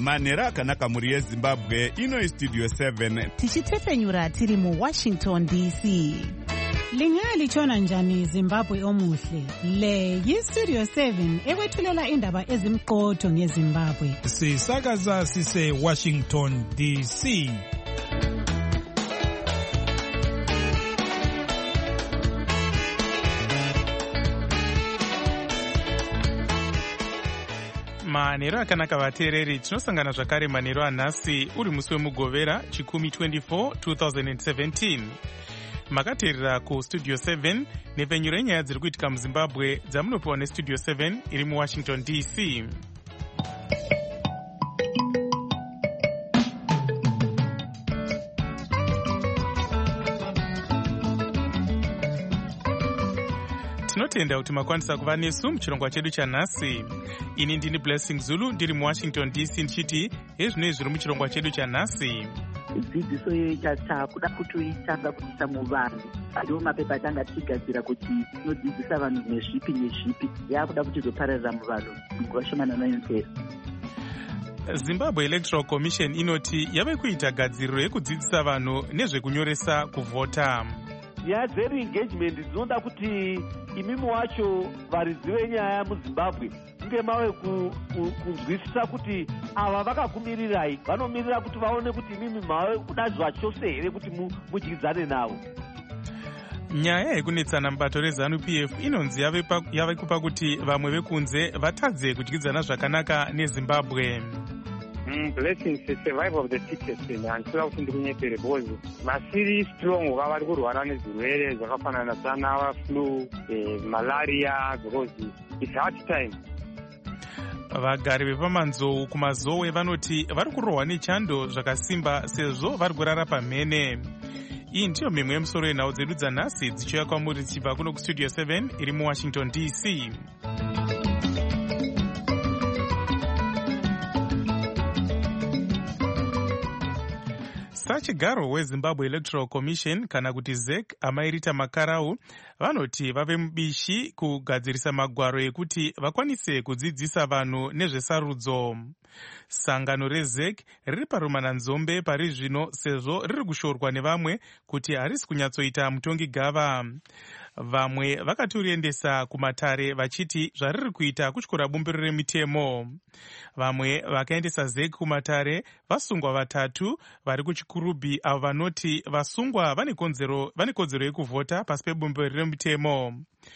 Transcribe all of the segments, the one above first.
manhero akanaka mhuri yezimbabwe. Ino Studio 7 tichitefenyura tiri muWashington DC. Lingalitshona njani Zimbabwe omuhle? Le yiStudio 7 ekwethulela indaba ezimqotho ngeZimbabwe. Sisakaza sise Washington DC. Manhero akanaka vateereri, tinosangana zvakare manhero anhasi uri musi wemugovera chikumi 24 2017. Makateerera kuStudio 7 nepfenyuro yenyaya dziri kuitika muZimbabwe dzamunopiwa neStudio 7 iri muWashington DC. Tinotenda kuti makwanisa kuva nesu muchirongwa chedu chanhasi. Ini ndini Blessing Zulu ndiri muWashington DC ndichiti hezvinoi zviri muchirongwa chedu chanhasi. Dzidziso iyo takuda kutoitanga kuisa muvanhu. Ndiwo mapepa atanga tichigadzira kuti tinodzidzisa vanhu nezvipi nezvipi. Yakuda kuti zopararira muvanhu nguva shomana nayo. Zimbabwe Electoral Commission inoti yave kuita gadziriro yekudzidzisa vanhu nezvekunyoresa kuvhota. Nyaya dzeri-engagement dzinoda kuti imimi wacho varidzi venyaya muZimbabwe kunge mave kunzwisisa kuti ava vakakumirirai, vanomirira kuti vaone kuti imimi mave kudadzwa chose here kuti mudyidzane navo. Nyaya yekunetsana mubato reZANU-PF inonzi yave kupa kuti vamwe vekunze vatadze kudyidzana zvakanaka neZimbabwe. Blessings, the survival of the fittest handitoda kuti ndikunyepere because masiri strong vari kurwara nezvirwere zvakafanana sana flu, malaria because it's hard time. Vagari vepamanzou kumazowe vanoti vari kurohwa nechando zvakasimba sezvo vari kurara pamhene. Iyi ndiyo mimwe yemusoro yenhau dzedu dzanhasi dzichiuya kwamuri tichibva kuno kuStudio 7 iri muWashington DC. Sachigaro weZimbabwe Electoral Commission kana kuti ZEC amairita makarau vanoti vave mubishi kugadzirisa magwaro ekuti vakwanise kudzidzisa vanhu nezvesarudzo. Sangano reZEC riri parumananzombe pari zvino sezvo riri kushorwa nevamwe kuti harisi kunyatsoita mutongi gava. Vamwe vakaturiendesa kumatare vachiti zvariri kuita kutyora bumbiro remitemo. Vamwe vakaendesa ZEC kumatare vasungwa vatatu vari kuchikurubhi avo vanoti vasungwa vane kodzero yekuvhota pasi pebumbiro remitemo.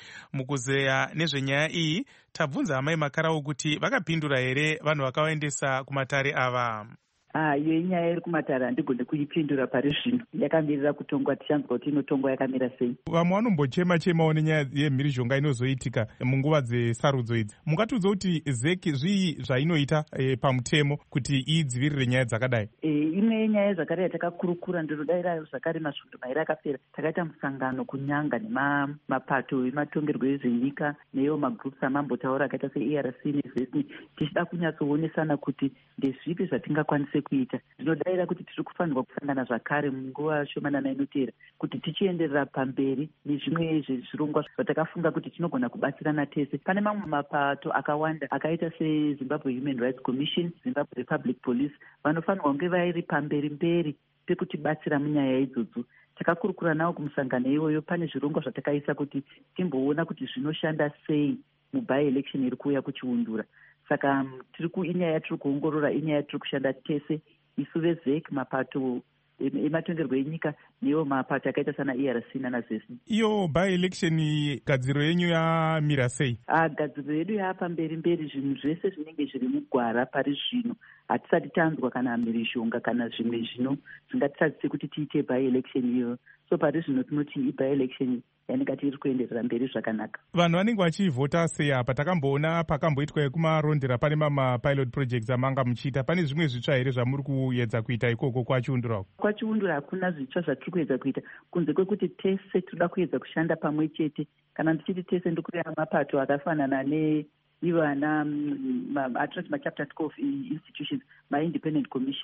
Mukuzeya nezvenyaya iyi tabvunza amai makarau kuti vakapindura here vanhu vakaendesa kumatare ava. Iyo inyaya iri kumatare handigone kuipindura pari zvino. Yakamirira kutongwa, tichanzwa kuti inotongwa yakamira sei. Vamwe vanombochema-chemawo nenyaya yemhirizhonga inozoitika munguva dzesarudzo idzi. Mungatiudza kuti ZEC zvii zvainoita pamutemo kuti idzivirire nyaya dzakadai? Imwe yenyaya zvakare yatakakurukura ndinodairayo zvakare masvondo mairi akapera takaita musangano kunyanga nemapato ematongerwo ezvenyika neyo magroups amambotaura akaita seARC nezvesni tichida kunyatsoonesana kuti ndezvipi zvatingakwanise kuita. Ndinodaira kuti tiri kufanirwa kusangana zvakare munguva shomanana inotera kuti tichienderera pamberi nezvimwe zvezvirongwa zvatakafunga kuti tinogona kubatsirana tese. Pane mamwe mapato akawanda akaita seZimbabwe Human Rights Commission, Zimbabwe Republic Police vanofanirwa kunge vairi pamberi pekuti batsira munyaya idzodzo. Takakurukura nawo kumusangano iyoyo. Pane zvirongwa zvatakaisa kuti timboona kuti zvinoshanda sei muby election iri kuuya kuchiundura. Saka inyaya yatiri kuongorora inyaya yatiri kushanda tese isu veZEC, mapato ematongerwo enyika newo mapato akaita sana ERC nanazvesni. Iyo by election gadziro yenyu yamira sei? Gadziro yedu yapamberi zvinhu zvese zvinenge zviri mugwara pari zvino hatisati tanzwa kana mhirizhonga kana zvimwe zvino zvingatisadzise kuti tiite by election iyo. So pari zvino tinoti iby election yanenge tiri kuenderera mberi zvakanaka. Vanhu vanenge vachivhota sei apa? Takamboona pakamboitwa kumarondera pane pilot projects amanga muchiita. Pane zvimwe zvitsva here zvamuri kuedza kuita ikoko kwachiundura? Kwachiundura hakuna zvitsva zvatiri kuedza kuita kunze kwekuti tese tinoda kuedza kushanda pamwe chete. Kana ndichiti tese ndikureva mapato akafanana ivo ana chapter 12 institutions, ma-independent commissions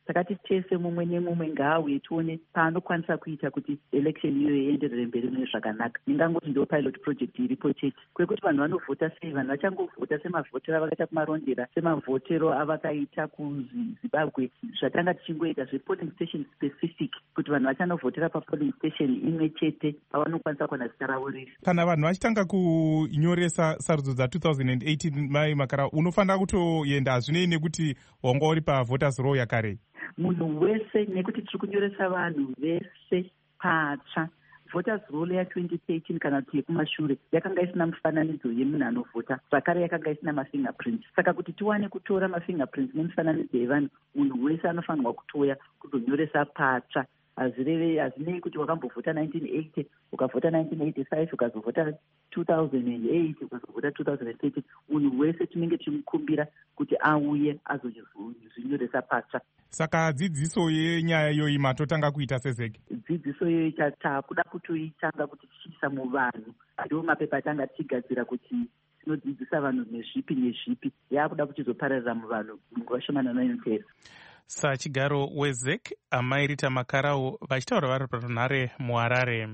takati tese mumwe nemumwe ngaauye tione paanokwanisa kuita kuti election iyoyo ienderere mberi mune zvakanaka. Ndingangoti ndo pilot project iripo chete kwekuti vanhu vanovhota sei, vanhu vachangovhota semavhotero avakaita kumarondera, semavhotero avakaita kuzimbabwe. Zvatanga tichingoita zvepolling station specific kuti vanhu vachanovhotera papolling station imwe chete pavanokwanisa kuwana zita ravo riri. Kana vanhu vachitanga kunyoresa sarudzo dza2018 mai Makarau, unofanira kutoenda hazvinei nekuti wanga uri pavoters row yakare? Munhu wese, nekuti tiri kunyoresa vanhu vese patsva. Voters roll ya2013 kana kuti yekumashure yakanga isina mufananidzo yemunhu anovhota, zvakare yakanga isina mafingerprints. Saka kuti tiwane kutora mafingerprints nemifananidzo yevanhu, munhu wese anofanirwa kutouya kuzonyoresa patsva. Hazvinei kuti wakambovhota 1980 ukavhota 1985 ukazovhota 2008 ukazovhota 2013. Munhu wese tinenge tichimukumbira kuti auye azozvinyoresa patsva. Saka dzidziso yenyaya iyoyi matotanga kuita sezeke? Dzidziso iyoyi takuda kutoitanga kuti tichiisa muvanhu. Ndo mapepa atanga tichigadzira kuti tinodzidzisa vanhu nezvipi nezvipi, yakuda kuchizopararira muvanhu munguva shomana inopera. Sachigaro weZEC Amai Rita Makarau vachitaura vari parunhare muHarare.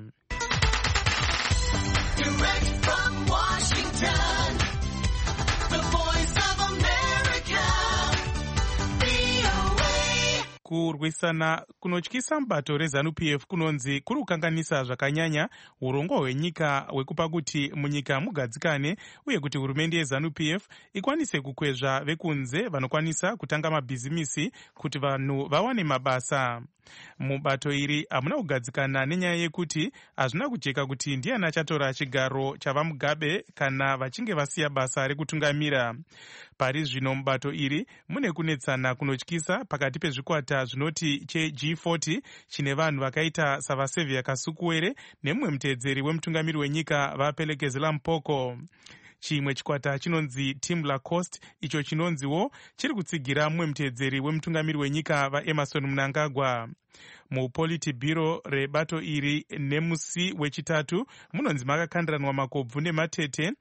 Kurwisana kunotyisa mubato reZANU-PF kunonzi kuri kukanganisa zvakanyanya urongwa hwenyika hwekupa kuti munyika mugadzikane uye kuti hurumende yeZANU-PF ikwanise kukwezva vekunze vanokwanisa kutanga mabhizimisi kuti vanhu vawane mabasa. Mubato iri hamuna kugadzikana nenyaya yekuti hazvina kujeka kuti ndiani achatora chigaro chavamugabe kana vachinge vasiya basa rekutungamira. Pari zvino mubato iri mune kunetsana kunotyisa pakati pezvikwata zvinoti cheG40 chine vanhu vakaita savaSevia Kasukuwere nemumwe muteedzeri wemutungamiri wenyika vaPelekezela Mpoko. Chimwe chikwata chinonzi Team Lacoste, icho chinonziwo chiri kutsigira mumwe muteedzeri wemutungamiri wenyika vaEmerson Mnangagwa. Mupolitibhiro rebato iri nemusi wechitatu munonzi makakandiranwa makobvu nematete,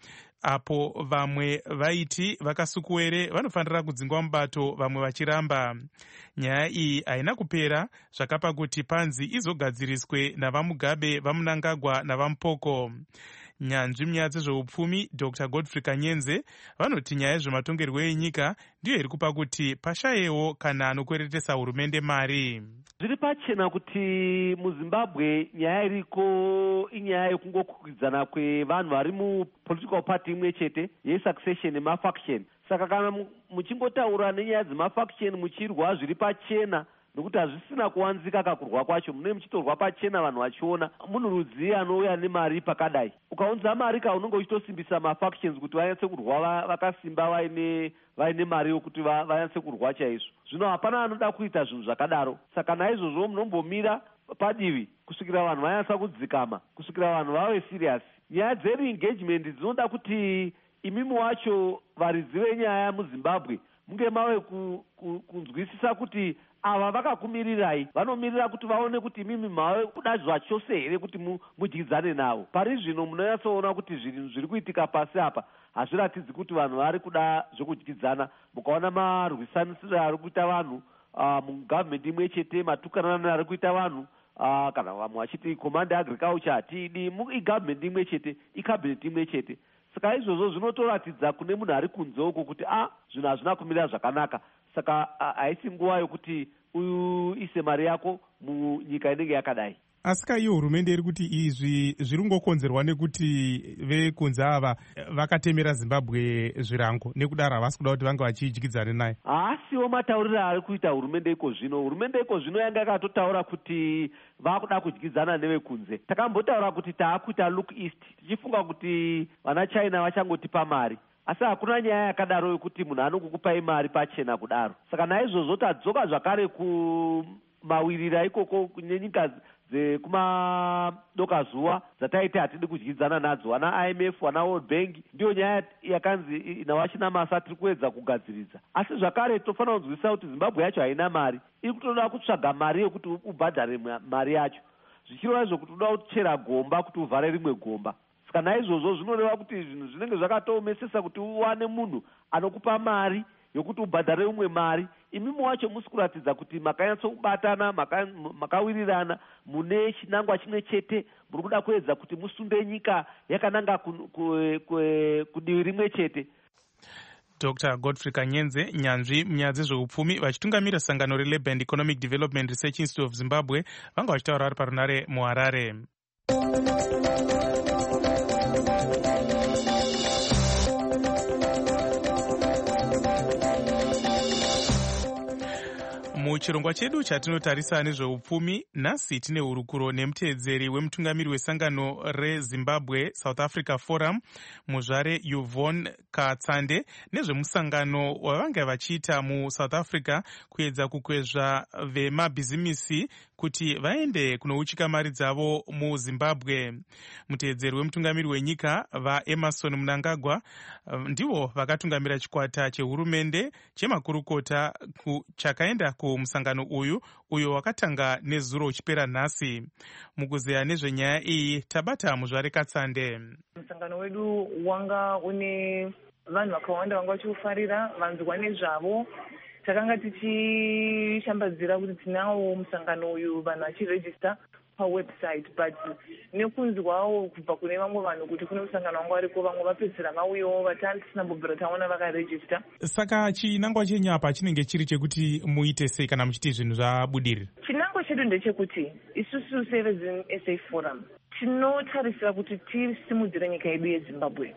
apo vamwe vaiti vaKasukuwere vanofanira kudzingwa mubato vamwe vachiramba. Nyaya iyi haina kupera zvakapa kuti panzi izogadziriswe navamugabe vaMnangagwa navaMpoko. Nyanzvi munyaya dzezveupfumi Dr. Godfrey Kanyenze vanoti nyaya yezvematongerwo enyika ndiyo iri kupa kuti pashayewo kana anokweretesa hurumende mari. Zviri pachena kuti muZimbabwe nyaya iriko inyaya yekungokwikwidzana kwevanhu vari mupolitical party imwe chete yesuccession nemafaction. Saka kana muchingotaura nenyaya dzemafaction muchirwa zviri pachena, nokuti hazvisina kuwanzika kakurwa kwacho, mune muchitorwa pachena vanhu vachiona munhurudzi anouya nemari pakadai. Ukaunza mari ka unenge uchitosimbisa mafactions kuti vanyatse kurwa vakasimba vaine mari yokuti vanyatse kurwa chaizvo. Zvino hapana anoda kuita zvinhu zvakadaro. Saka naizvozvo munombomira padivi kusvikira vanhu vanyatsa kudzikama, kusvikira vanhu vave serious. Nyaya dzereengagement dzinoda kuti imimi wacho varidzi venyaya muZimbabwe munge mave kunzwisisa kuti ava vakakumirirai, vanomirira kuti vaone kuti imimi mave kuda zvachose here kuti mudyidzane navo. Pari zvino munonyatsoona kuti zvinhu zviri kuitika pasi apa hazviratidzi kuti vanhu vari kuda zvokudyidzana. Mukaona marwisanisiro ari kuita vanhu mugavhmendi imwe chete, matukanana ari kuita vanhu kana vamwe vachiti command agriculture hatiidi, igavhmendi imwe chete, ikabineti imwe chete. Saka izvozvo zvinotoratidza kune munhu ari kunze uko kuti zvinhu hazvina kumira zvakanaka. Saka haisi nguva yokuti uise mari yako munyika inenge yakadai. Asika iyo hurumende iri kuti izvi zviri kungokonzerwa nekuti vekunze ava vakatemera Zimbabwe zvirango, nekudaro havasi kuda kuti vange vachidyidzana naye. Haasiwo matauriro ari kuita hurumende iko zvino. Hurumende iko zvino yanga yakatotaura kuti vakuda kudyidzana nevekunze. Takambotaura kuti taakuita look east tichifunga kuti vana China vachangotipa mari. Asi hakuna nyaya yakadaro yokuti munhu anongokupai mari pachena kudaro. Saka naizvozvo tadzoka zvakare kumawirira ikoko nenyika dzekumadokazuva dzataiti hatidi kudyidzana nadzo, vana IMF, vana World Bank. Ndiyo nyaya yakanzi nawachina masa tiri kuedza kugadziridza. Asi zvakare tofanira kunzwisisa kuti Zimbabwe yacho haina mari, iri kutoda kutsvaga mari yokuti ubhadhare mari yacho, zvichireva izvo kuti uda kuchera gomba kuti uvhare rimwe gomba. Saka naizvozvo zvinoreva kuti zvinhu zvinenge zvakatoomesesa kuti uwane munhu anokupa mari yokuti ubhadhare umwe mari, imimi wacho musi kuratidza kuti makanyatsokubatana, makawirirana, mune chinangwa chimwe chete, muri kuda kuedza kuti musunde nyika yakananga kudivi rimwe chete. Dr. Godfrey Kanyenze, nyanzvi munyaya dzezveupfumi, vachitungamira sangano reLabour and Economic Development Research Institute of Zimbabwe, vanga vachitaura vari parunare muHarare. Muchirongwa chedu chatinotarisa nezveupfumi, nhasi tine hurukuro nemuteedzeri wemutungamiri wesangano reZimbabwe South Africa Forum, muzvare Yvonne Katsande, nezvemusangano wavanga vachiita muSouth Africa kuedza kukwezva vemabhizimisi kuti vaende kunouchika mari dzavo muZimbabwe. Muteedzeri wemutungamiri wenyika vaEmerson Mnangagwa ndivo vakatungamira chikwata chehurumende chemakurukota chakaenda kumusangano uyo wakatanga nezuro uchipera nhasi. Mukuzeya nezvenyaya iyi tabata muzvare Katsande. Musangano wedu wanga une vanhu vakawanda vanga vachiufarira, vanzwa nezvavo. Takanga tichishambadzira kuti tinawo musangano uyu vanhu vachirejista pawebsite, but nekunzwawo kubva kune vamwe vanhu kuti kune musangano wanga wariko, vamwe vapedzisira vauyawo vatani tisina mbobvira taona vakarejista. Saka chinangwa chenyu apa chinenge chiri chekuti muite sei kana muchiti zvinhu zvabudirira? Chinangwa chedu ndechekuti isusu seveZim Forum tinotarisira kuti tisimudzire nyika yedu yeZimbabwe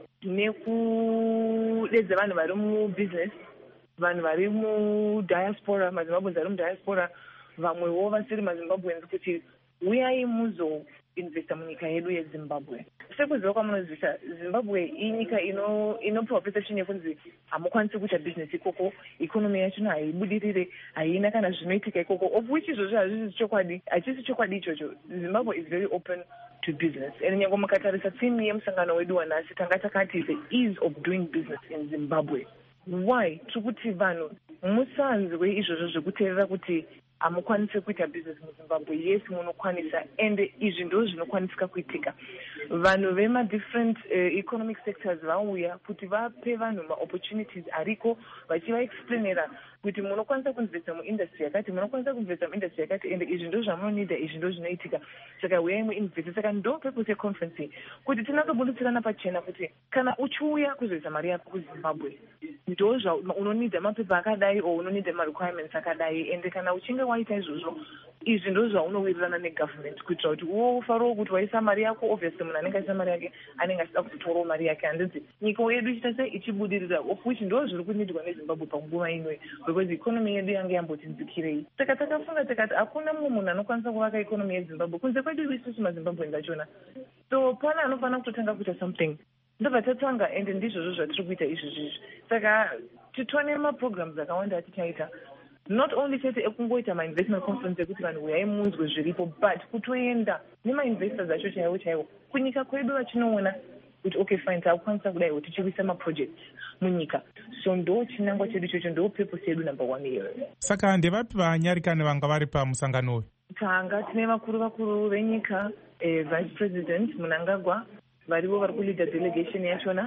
nekudedza vanhu vari mubusiness, vanhu vari mudiaspora, maZimbabweans vari mudiaspora, vamwewo vasiri maZimbabweans, kuti uyai muzoinvesta munyika yedu yeZimbabwe. Sekuziva kwamunozivisa, Zimbabwe inyika inopiwa perception yekunzi hamukwanisi kuita business ikoko, ikonomi yacho haibudirire, haina kana zvinoitika ikoko, of which izvozvo hazvisi chokwadi, hachisi chokwadi ichocho. Zimbabwe is very open to business. And nyange mukatarisa theme yemusangano wedu wanhasi tanga takati the ease of doing business in Zimbabwe. Why? Tikuti vanhu musanzwe izvozvo zvekuteerera kuti hamukwanisi kuita business muZimbabwe. Yes, munokwanisa, and izvi ndizvo zvinokwanisika kuitika. Vanhu vema-different economic sectors vauya kuti vape vanhu ma-opportunities ariko, vachivaexplainera kuti munokwanisa kuinvesta muindustry yakati, munokwanisa kuinvesta muindustry yakati, and izvi ndizvo zvamunonida, izvi ndizvo zvinoitika. Saka uyai muinvesta. Saka ndo purpose yeconference kuti tinatobuditsirana pachena kuti kana uchiuya kuzoisa mari yako kuZimbabwe, ndozva unonida mapepa akadai o unonida ma-requirements akadai, and kana uchinge waita izvozvo, izvi ndizvo zvaunowirirana negovernment kuitira kuti ufaro kuti waisa mari yako. Obviously munhu anenge aisa mari yake anenge achida kutorawo mari yake, handiti nyika yedu ichita sei ichibudirira, of which ndo zviri kunidwa neZimbabwe panguva ino, because ikonomi yedu yange yambotinzikirei. Saka takafunga tikati hakuna mumwe munhu anokwanisa kuvaka ikonomi yeZimbabwe kunze kwedu isusu maZimbabweans achona. So pana anofanira kutotanga kuita something, ndobva tatanga, and ndizvozvo zvatiri kuita izvozvizvi. Saka titone maprograms akawanda atichaita, not only chete ekungoita ma-investment conference ekuti vanhu uyai munzwe zviripo, but kutoenda nema-investors acho chaiwo chaiwo kunyika kwedu vachinoona kuti okay fine, takukwanisa kudaiwo tichiwisa maprojects munyika. So ndo chinangwa chedu ichocho, ndo purpose yedu number one iyoyo. Saka ndevapi vanyarikani vanga vari pamusangano uyu? Tanga tine vakuru venyika, vice president Mnangagwa varivo vari kuleader delegation yachona.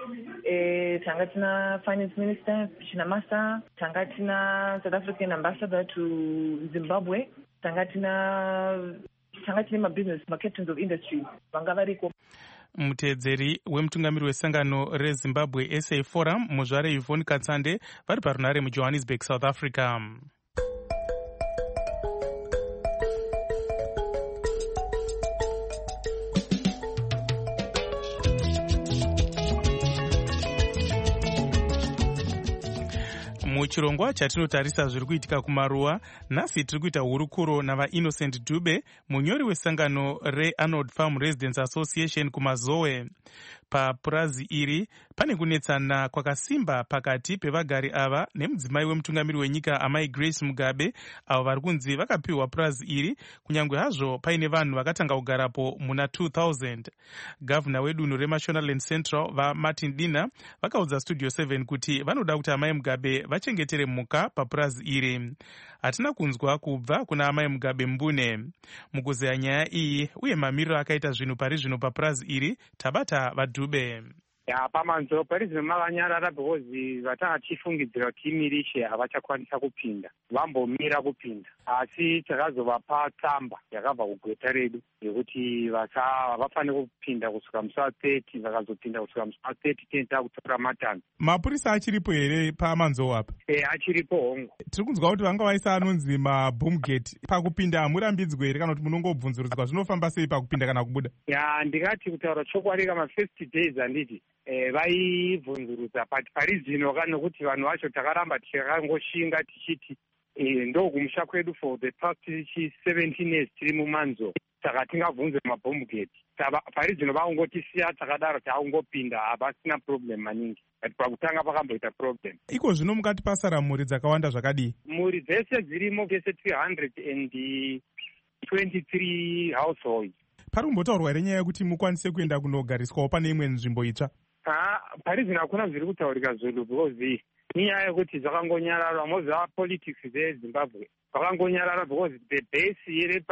Tanga tina finance minister Chinamasa, tanga tina South African ambassador to Zimbabwe, tanga tine ma-business, ma-captains of industry vanga variko. Muteedzeri wemutungamiri wesangano reZimbabwe SA Forum, muzvare Yvonne Katsande, vari parunare muJohannesburg, South Africa. Muchirongwa chatinotarisa zviri kuitika kumaruwa, nhasi tiri kuita hurukuro navaInnocent Dube, munyori wesangano reArnold Farm Residents Association kumazowe. Papurazi iri pane kunetsana kwakasimba pakati pevagari ava nemudzimai wemutungamiri wenyika amai Grace Mugabe, avo vari kunzi vakapiwa purazi iri kunyange hazvo paine vanhu vakatanga kugarapo muna 2000. Gavana wedunhu reMashonaland Central vaMartin Dina vakaudza Studio 7 kuti vanoda kuti amai Mugabe vachengetere mhuka papurazi iri. Hatina kunzwa kubva kuna amai Mugabe mbune. Mukuzeya nyaya iyi uye mamiriro akaita zvinhu pari zvino papurazi iri, tabata vaDube. pamanzoro parizvino makanyarara because vatanga tichifungidzira kuti imirishe havachakwanisa kupinda, vambomira kupinda. Asi takazovapa tsamba yakabva kugweta redu yekuti havafaniri kupinda kusvika musi wa30, vakazopinda kusvika musi wa30 tenta kutora matanho. Mapurisa achiripo here pamanzoro apa? Achiripo hongu. Tiri kunzwa kuti vanga vaisa anonzi maboomgate. Pakupinda hamurambidzwe here kana kuti munongobvunzurudzwa zvinofamba sei pakupinda kana kubuda? Ndingati kutaura chokwadi kama-first days handiti vaibvunzurudza, but pari zvino nokuti vanhu vacho takaramba tichakangoshinga tichiti ndokumusha kwedu for the past 17 years tiri mumanzo, saka tingabvunze maboomgate. Pari zvino vaungotisiya takadaro taungopinda, hapasina problem maningi, but pakutanga pakamboita problem. Iko zvino mukati pasara mhuri dzakawanda zvakadii? Mhuri dzese dzirimo kese 323 households. Pari kumbotaurwa here nyaya yekuti mukwanise kuenda kunogariswawo pane imwe nzvimbo itsva? Pari zvino hakuna zviri kutaurika zvedu because inyaya yekuti zvakangonyarara. Moziva politics dzeZimbabwe vakangonyarara because the base iri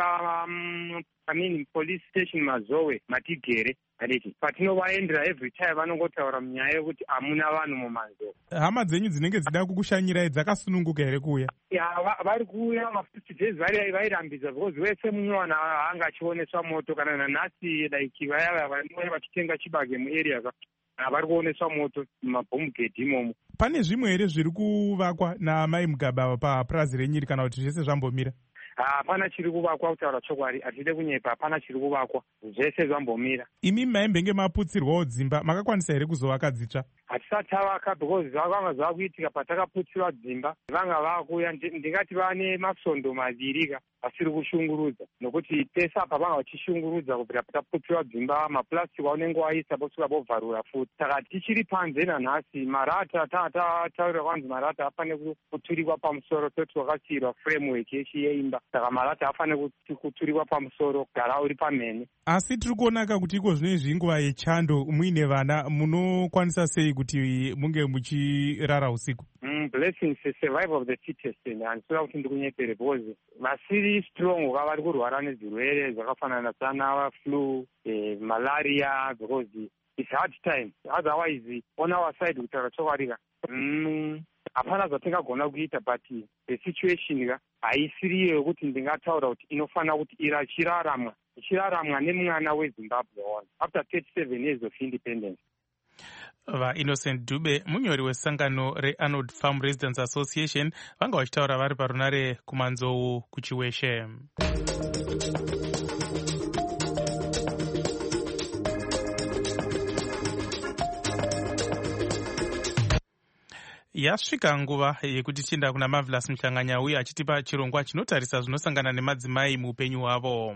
police station Mazowe matigere handiti patinovaendera every time vanongotaura munyaya yekuti hamuna vanhu mumanzo. Hama dzenyu dzinenge dzida kukushanyirai dzakasununguka here kuuya? Vari kuuya ma-50 days vairambidza because wese munywana anga achioneswa moto, kana nanhasi like vaya vanouya vachitenga chibage muarea vari kuoneswa moto mumaboomgate imomo. Pane zvimwe here zviri kuvakwa naMai Mugaba papurazi renyiri kana kuti zvese zvambomira? Hapana chiri kuvakwa, kutaura chokwadi hatide kunyepa, hapana chiri kuvakwa, zvese zvambomira. Imi maimbenge maputsirwawo dzimba, makakwanisa here kuzovaka dzitsva? Hatisati tavaka because zvakanga zvakuitika patakaputsirwa dzimba, vanga vakuya ndingati vane masondo maviri asiri kushungurudza, nokuti pese apa vanga vachishungurudza kubvira pataputsirwa dzimba, mapurasitiki vaunenge waisa vosvika vovharura futi. Saka tichiri panze nanhasi, marata taurira kwanzi marata afane kuturikwa pamusoro, toti wakasiyirwa framework yeimba, saka marata afane kuturikwa pamusoro, gara uri pamhene. Asi tiri kuonaka kuti iko zvinezvi inguva yechando, muine vana, munokwanisa sei kuti munge muchirara usiku? Blessings, survival of the fittest. Handisira kuti ndikunyepere because vasiri strong vari kurwara nezvirwere zvakafanana sana flu, malaria, because it's hard time. Otherwise, on our side, kutaura chokwadi hapana zvatingagona kuita, but the situation haisiriyo yekuti ndingataura kuti inofana kuti ichiraramwa nemwana weZimbabwe after 37 years of independence. Innocent Dube, munyori wesangano reArnold Farm Residents Association, vanga vachitaura vari parunare kumanzou kuchiweshe. Yasvika nguva yekuti tienda kuna Marvelous Mhlanganya uye achitipa chirongwa chinotarisa zvinosangana nemadzimai muupenyu hwavo.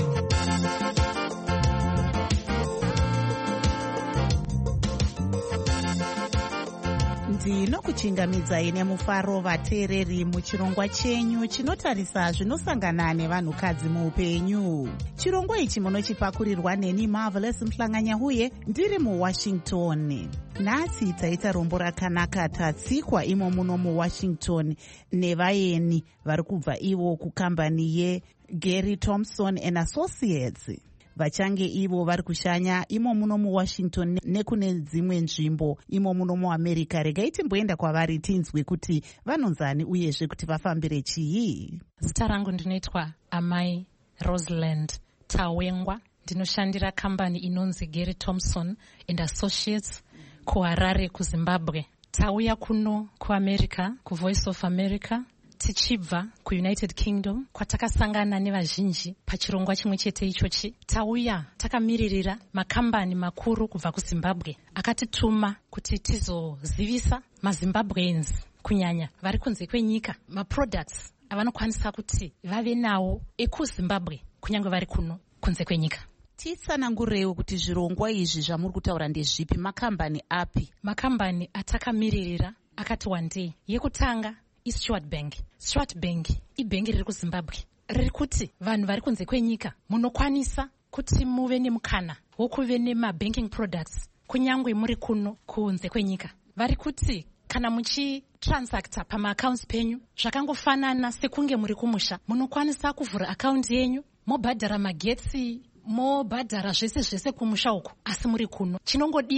ndinokuchingamidzai nemufaro vateereri muchirongwa chenyu chinotarisa zvinosangana nevanhukadzi muupenyu. Chirongwa ichi munochipakurirwa neni Marvelous Mhlanganya uye ndiri muWashington. Nhasi taita rombo rakanaka tatsikwa imo muno muWashington nevaeni vari kubva ivo kukambani yeGary Thompson and Associates. Vachange ivo vari kushanya imo muno muWashington nekune dzimwe nzvimbo imo muno muAmerica. Regai timboenda kwavari tinzwe kuti vanonzani uyezve kuti vafambire chii. Zita rangu ndinoitwa Amai Roseland Tawengwa. Ndinoshandira kambani inonzi Gary Thompson and Associates kuHarare kuZimbabwe. Tauya kuno kuAmerica, kuVoice of America, tichibva kuUnited Kingdom kwatakasangana nevazhinji pachirongwa chimwe chete ichochi. Tauya takamiririra makambani makuru kubva kuZimbabwe akatituma kuti tizozivisa maZimbabweans kunyanya vari kunze kwenyika maproducts avanokwanisa kuti vave nawo ekuZimbabwe kunyange vari kuno kunze kwenyika. Titsanangureiwo kuti zvirongwa izvi zvamuri kutaura ndezvipi, makambani api? Makambani atakamiririra akati wandei. Yekutanga iStuart Bank. Stuart Bank ibhengi riri kuZimbabwe riri kuti vanhu vari kunze kwenyika munokwanisa kuti muve nemukana wokuve nemabanking products kunyangwe muri kuno kunze kwenyika. Vari kuti kana muchitransacta pamaaccounts penyu zvakangofanana sekunge muri kumusha, munokwanisa kuvhura akaunti yenyu mobhadhara magetsi, mobhadhara zvese kumusha uku asi muri kuno. Chinongodiwa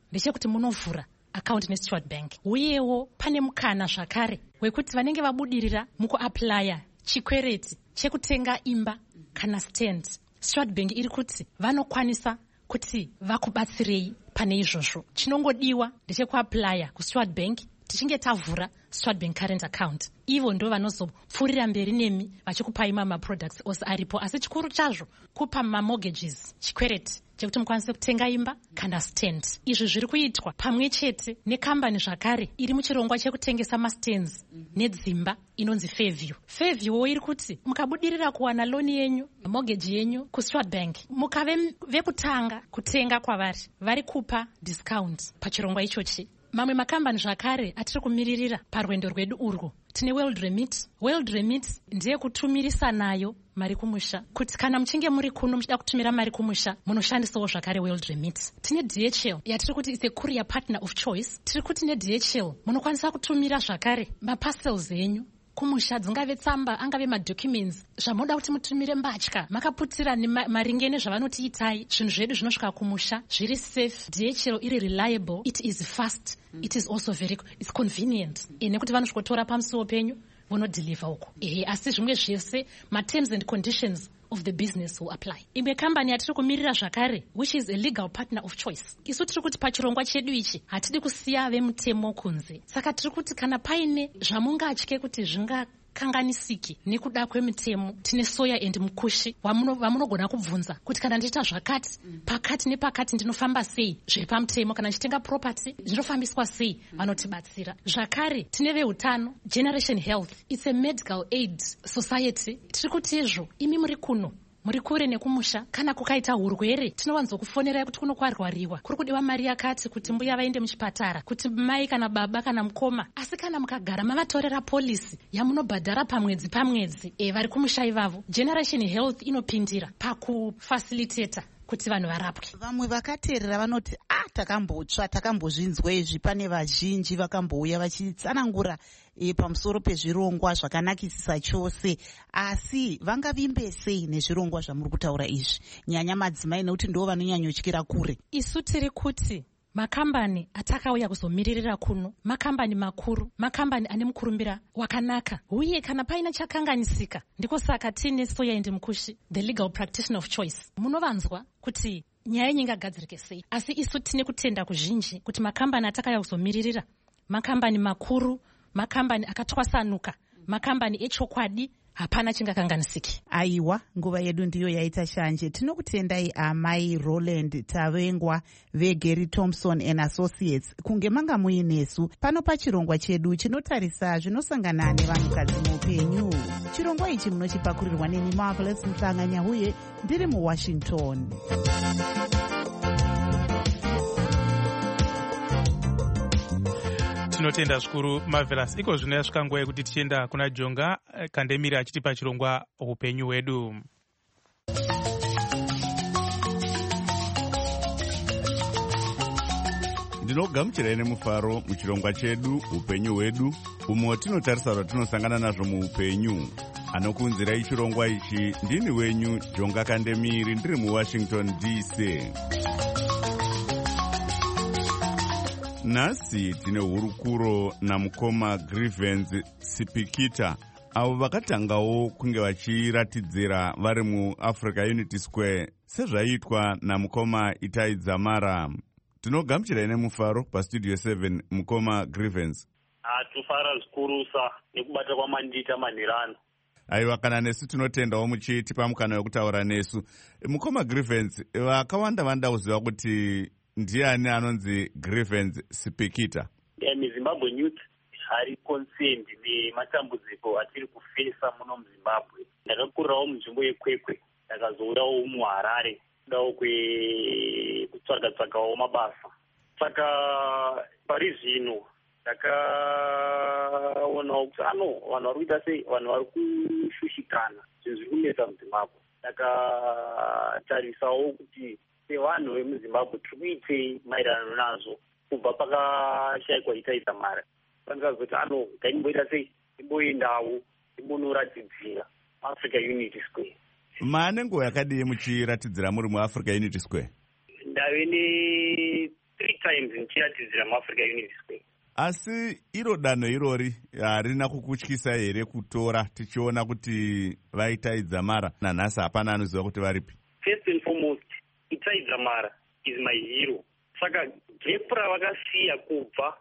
ndechekuti munovhura akaunti neStuart Bank. Uyewo pane mukana zvakare wekuti vanenge vabudirira mukuaplya chikwereti chekutenga imba kana stand, Stuart Bank iri kuti vanokwanisa kuti vakubatsirei pane izvozvo. Chinongodiwa ndechekuaplya kuStuart Bank, tichinge tavhura Stuart Bank current account. Ivo ndo vanozopfuurira mberi nemi vachikupai maproducts ose aripo, asi chikuru chazvo kupa mamortgages, chikwereti chekuti mukwanise kutenga imba kana stand. Izvi zviri kuitwa pamwe chete nekambani zvakare iri muchirongwa chekutengesa mastands nedzimba inonzi Fairview. Fairview iri kuti mukabudirira kuwana loni yenyu, mortgage yenyu kuStuart Bank, mukave vekutanga kutenga kwavari, vari kupa discount pachirongwa ichochi. Mamwe makambani zvakare atiri kumiririra parwendo rwedu urwo, tine World Remit. World Remit ndiye kutumirisa nayo mari kumusha, kuti kana muchinge muri kuno muchida kutumira mari kumusha munoshandisawo zvakare World Remit. Tine DHL yatiri kuti is a courier partner of choice. Tiri kuti neDHL munokwanisa kutumira zvakare maparcels enyu kumusha, dzingave tsamba, angave madocuments zvamoda kuti mutumire mbatya makaputira maringe nezvavanoti itai, zvinhu zvedu zvinosvika kumusha zviri safe. DHL iri reliable, it is fast, it is also it's convenient, nekuti vanosvikotora pamusuwo penyu vonodeliver uko. Asi zvimwe zvese terms and conditions of the business will apply. Imwe kambani yatiri kumirira zvakare, which is a legal partner of choice. Isu tiri kuti pachirongwa chedu ichi hatidi kusiya vemutemo kunze. Saka tiri kuti kana paine zvamungatye kuti zvingakanganisiki nekuda kwemitemo, tine Soya and Mukushi vamunogona kubvunza kuti kana ndiita zvakati pakati nepakati ndinofamba sei zvepamutemo, kana ndichitenga property ndinofambiswa sei, vanotibatsira. Zvakare tine veutano, Generation Health, it's a medical aid society. Tiri kuti izvo imi muri kuno, muri kure nekumusha, kana kukaita urwere tinowanzokufonerai kuti kuno kwarwariwa, kuri kudiwa mari yakati kuti mbuya vaende muchipatara, kuti mai kana baba kana mukoma. Asi kana mukagara mavatorera polisi yamunobhadhara pamwedzi vari kumusha ivavo, Generation Health inopindira pakufacilitata kuti vanhu varapwe. Vamwe vakateerera vanoti takambotsva, takambozvinzwa izvi. Pane vazhinji vakambouya vachitsanangura pamusoro pezvirongwa zvakanakisisa chose, asi vangavimbe sei nezvirongwa zvamuri kutaura izvi, nyanya madzimai, nekuti ndo vanonyanyotyira kure? Isu tiri kuti makambani atakauya kuzomiririra kuno makambani makuru, makambani ane mukurumbira wakanaka, uye kana paina chakanganisika, ndiko saka tine Soya and Mukushi, the legal practitioner of choice. Munovanzwa kuti nyaya yenyu ingagadzirike sei, asi isu tine kutenda kuzhinji kuti makambani atakauya kuzomiririra makambani makuru, makambani akatwasanuka, makambani echokwadi, hapana chingakanganisiki. Aiwa, nguva yedu ndiyo yaita shanje. Tinokutendai amai Roland Tavengwa veGary Thompson and Associates kunge manga muinesu pano pachirongwa chedu chinotarisa zvinosangana nevanhukadzi muupenyu. Chirongwa ichi munochipakurirwa neni Marvelous Mhlanga-Nyahuye, ndiri muWashington. Tinotenda zvikuru Marvelous. Iko zvino yasvika nguva yekuti tichienda kuna Jonga Kandemiri achitipa chirongwa upenyu hwedu. Ndinogamuchirai nemufaro muchirongwa chedu upenyu hwedu, umo tinotarisa zvatinosangana nazvo muupenyu. Anokunzirai chirongwa ichi ndini wenyu Jonga Kandemiri, ndiri muWashington DC. Nhasi tine hurukuro namukoma Grievance Sipikita, avo vakatangawo kunge vachiratidzira vari muAfrica Unity Square sezvaitwa namukoma Itai Dzamara. Tinogamuchirai nemufaro pastudio 7 mukoma Grievance. Tofara zvikurusa nekubata kwamandita manhirano. Aiwa, kana nesu tinotendawo muchitipa mukana wekutaura nesu. Mukoma Grievance, vakawanda vanoda kuziva kuti ndiani anonzi Grievance Sipikita? MuZimbabwe Youth ari concerned nematambudziko atiri kufesa muno muZimbabwe. Ndakakurirawo munzvimbo yeKwekwe, ndakazouyawo muHarare kudawo kutsvaka-tsvakawo mabasa. Saka pari zvino ndakaonawo kuti vanhu vari kuita sei, vanhu vari kushushikana, zvinhu zviri kunetsa muZimbabwe. Ndakatarisawo kuti sevanhu vemuZimbabwe tiri kuitei maererano nazvo kubva pakashayikwa Itai Dzamara. Ndikazoti ngaimboita sei, imboendawo imbonoratidzira Africa Unity Square. Maane nguva yakadii muchiratidzira muri muAfrica Unity Square? Ndave 3 times ndichiratidzira muAfrica Unity Square. Asi iro danho irori harina kukutyisa here kutora tichiona kuti vaita Dzamara nanhasi hapana anoziva kuti varipi? First and foremost, Itai Dzamara is my hero. Saka gap ravakasiya kubva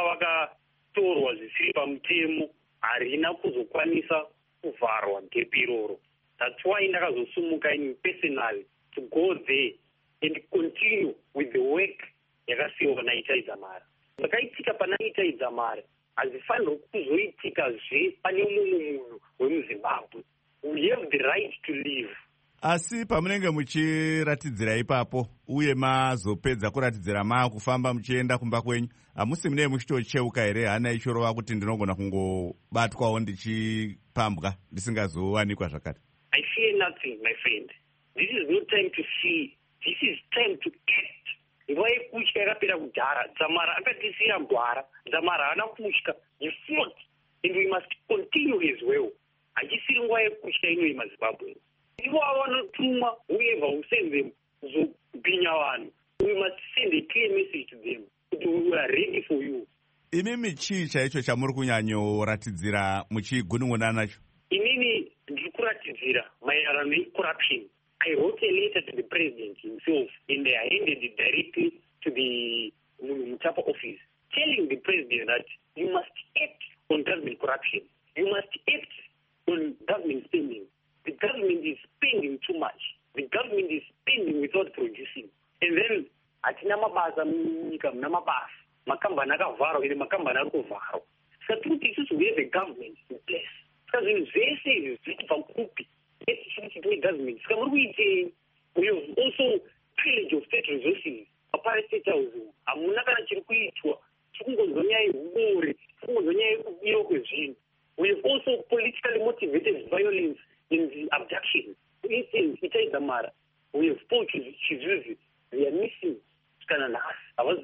pavakatorwa zvisiri pamutemo harina kuzokwanisa kuvharwa gap iroro. That's why ndakazosumuka in personally to go there and continue with the work yakasiyiwa naItai Dzamara. Zvakaitika pana Itai Dzamara hazvifanirwi kuzoitikazve pane mumwe munhu wemuZimbabwe. We have the right to live. Asi pamunenge muchiratidzira ipapo uye mazopedza kuratidzira kufamba muchienda kumba kwenyu, hamusi munee muchitocheuka here hana ichorova kuti ndinogona kungobatwawo ndichipambwa ndisingazowanikwa zvakare? I fear nothing, my friend. This is no time to fear. This is time to act. Nguva yekutya yakapera kudhara. Dzamara akatisira gwara. Dzamara haana kutya. He fought and we must continue as well. Hachisiri nguva yekutya inoi maZimbabwe. Ivo vanotumwa whoever who send them kuzobhinya vanhu. We must send a clear message to them that we are ready for you. Imimi chii chaicho chamuri kunyanyoratidzira muchigunun'una nacho? Inini ndiri kuratidzira maererano necorruption. I wrote a letter to the president himself and I handed it directly to the Mutapa office, telling the president that you must act on government corruption. You must act on government spending. The government is spending too much. The government is spending without producing. And then, hatina mabasa munyika muna mabasa. Makambani akavharwa ende makambani ari kuvharwa. Saka tiri isusu we have a government in place. Saka zvinhu zvese izvi zviri kubva kupi? Yetichiri government. Saka muri kuitei? We have also pillage of state resources. Apara state house. Hamuna kana chiri kuitwa. Tikungonzwa nyaya yeubore. Tikungonzwa nyaya yekubiwa kwezvinhu. We have also politically motivated violence in the abduction. For instance, Itai Dzamara, we have spoke to Chizuzi, they are missing Skananahas.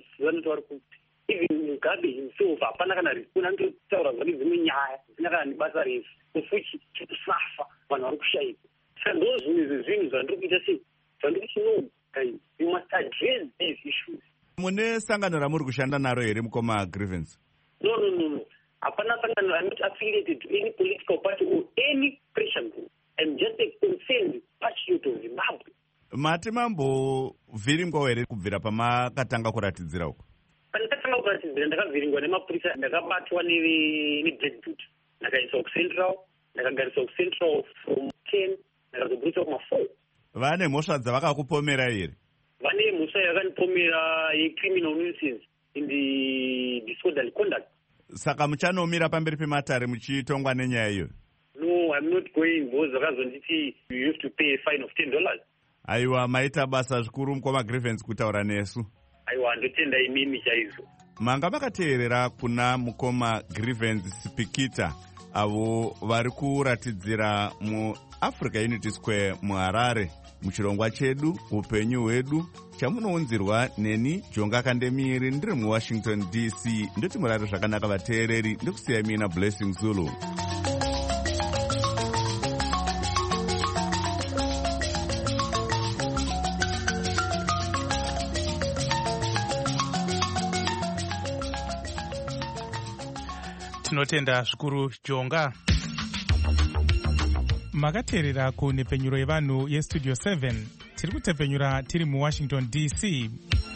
Even Mugabe himself, hapana kana rikuna ndotaura zvake dzimwe nyaya dzisina kana nebasa refu ofuchi chikusafa vanhu vari kushayika. Saka ndo zvimwe zvezvinhu zvandiri kuita sei zvandiri kuti no, you must address these issues. Mune sangano ramuri kushanda naro here mukoma grievance? No. Hapana sangano. I'm not affiliated to any political party or any pressure group. I'm just a concerned patriot of Zimbabwe. Mati mambovhiringwa here kubvira pamakatanga kuratidzira uko? Pandakatanga kuratidzira ndakavhiringwa nemapurisa, ndakabatwa neblackboot, ndakaiswa kucentral, ndakagariswa kucentral from 10, ndakazoburiswa kuma4. Vane mhosva dzavakakupomera here? Vane mhosva yakanipomera yecriminal nuisance in the disorderly conduct. Saka muchanomira pamberi pematare muchitongwa nenyaya iyo? No, I'm not going because vakazonditi you have to pay a fine of $10. Aiwa, maita basa zvikuru mukoma grievance kutaura nesu. Aiwa, ndotenda imimi chaizvo. Manga makateerera kuna mukoma grievance spikita avo vari kuratidzira muAfrica Unity Square muHarare muchirongwa chedu upenyu hwedu chamunounzirwa neni Jonga Kandemiri ndiri muWashington DC. Ndoti murari zvakanaka vateereri, ndikusiya mina Blessing Zulu. Tinotenda zvikuru Jonga. Makateerera kunhepfenyuro yevanhu yestudio 7. Tiri kutepfenyura tiri muWashington DC.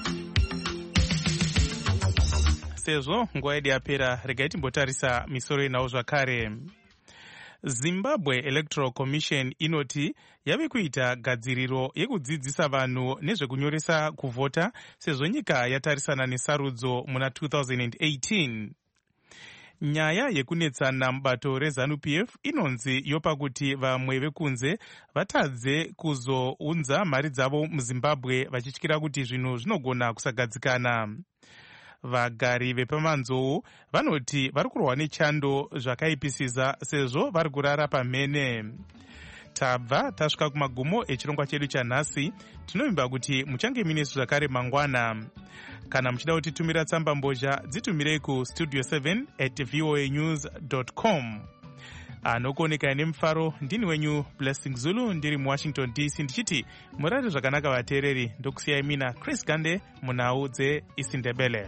Sezvo nguva yedu yapera, regai timbotarisa misoro yenawo zvakare. Zimbabwe Electoral Commission inoti yave kuita gadziriro yekudzidzisa vanhu nezvekunyoresa kuvhota sezvo nyika yatarisana nesarudzo muna 2018. Nyaya yekunetsana mubato reZANU-PF inonzi yopa kuti vamwe vekunze vatadze kuzounza mari dzavo muZimbabwe vachityira kuti zvinhu zvinogona kusagadzikana. Vagari vepamanzou vanoti vari kurwa nechando zvakaipisisa sezvo vari kurara pamhene. Tabva tasvika kumagumo echirongwa chedu chanhasi. Tinovimba kuti muchange minesu zvakare mangwana. Kana muchida kutitumira tsamba mbozha dzitumirei ku studio7@voanews.com. anokuoneka nemufaro. Ndini wenyu Blessing Zulu, ndiri muWashington DC, ndichiti murare zvakanaka vateereri. Ndokusiyai mina Chris Gande munhau dzeIsindebele.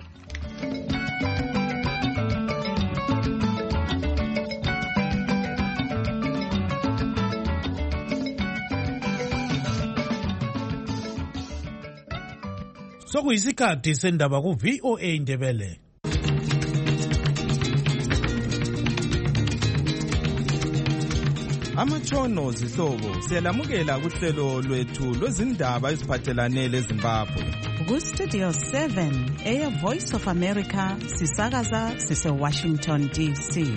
Sokuyisikhathi sendaba ku-VOA Indebele. Amatshono zihlobo siyalamukela kuhlelo lwethu lwezindaba eziphathelane leZimbabwe. Ku-Studio 7 eya Voice of America sisakaza sise-Washington DC.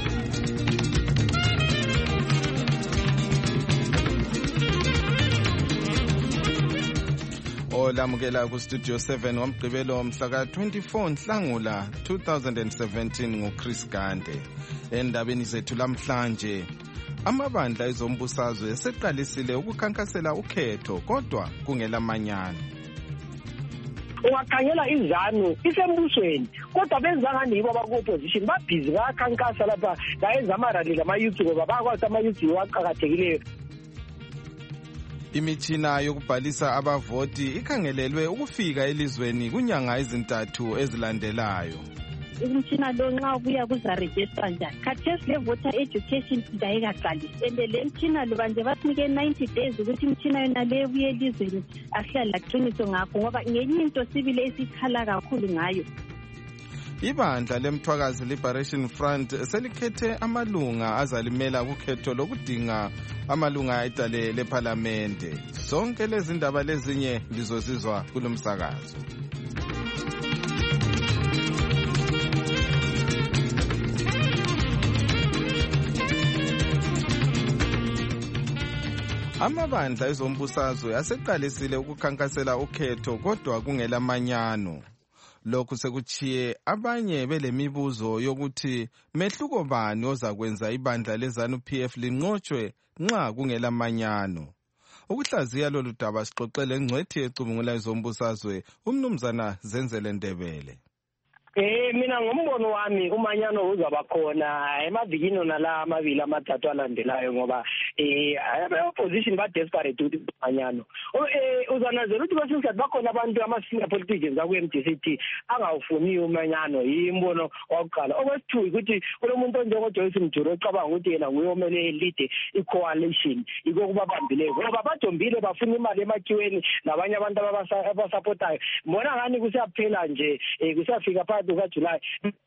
Olamukela ku-Studio 7 ngomgqibelo mhla ka-24 Nhlangula 2017 nguChris Gande. Endabeni zethu lamhlanje, amabandla ezombusazwe seqalisile ukukhankasela ukhetho kodwa kungelamanyano. Ungakhangela izanu isembusweni kodwa benzangani yibo abaku-opposition babhizi bayakhankasa lapha bayenza amarali lamayouth ngoba bakwazi amayouth waqakathekileyo. Imitshina yokubhalisa abavoti ikhangelelwe ukufika elizweni kunyanga ezintathu ezilandelayo. Umtshina lo nxa ubuya kuzaregistra njani? Khathesi le-voter education ayikaqalisi. Ende le mtshina lo banje basinike 90 days ukuthi imtshina yona le ebuye elizweni ahlale laqiniso ngakho ngoba ngenye into sibile esikhala kakhulu ngayo. Ibandla lemthwakazi Liberation Front selikhethe amalunga azalimela kukhetho lokudinga amalunga ayidale leParlamente. Zonke lezi ndaba lezinye lizozizwa kulomsakazo. Amabandla ezombusazwe aseqalisile ukukhankasela ukhetho kodwa kungelamanyano. Lokhu sekuchiye abanye belemibuzo yokuthi mehluko bani ozakwenza ibandla leZANU-PF linqotshwe nxa kungelamanyano. Ukuhlaziya lolu daba sixoxele engcwethi ecubungula ezombusazwe uMnumzana Zenzele Ndebele. Mina ngombono wami umanyano uzaba khona emavikini nala amabili amathathu alandelayo ngoba opposition ba desperate ukuthi umanyano. Uzanazela ukuthi kwesinye isikhathi bakhona abantu ama-senior politicians aku-MDC angawufuni umanyano yimbono wakuqala. Okwesithu ukuthi kulomuntu onjengoJoyce Mjuru ocabanga ukuthi yena nguye omele lead i-coalition yiko kubabambileyo ngoba bajombile bafuna imali emakhiweni nabanye abantu abasupportayo. Mbona ngani kusiyaphela nje kusiyafika phakathi kukaJuly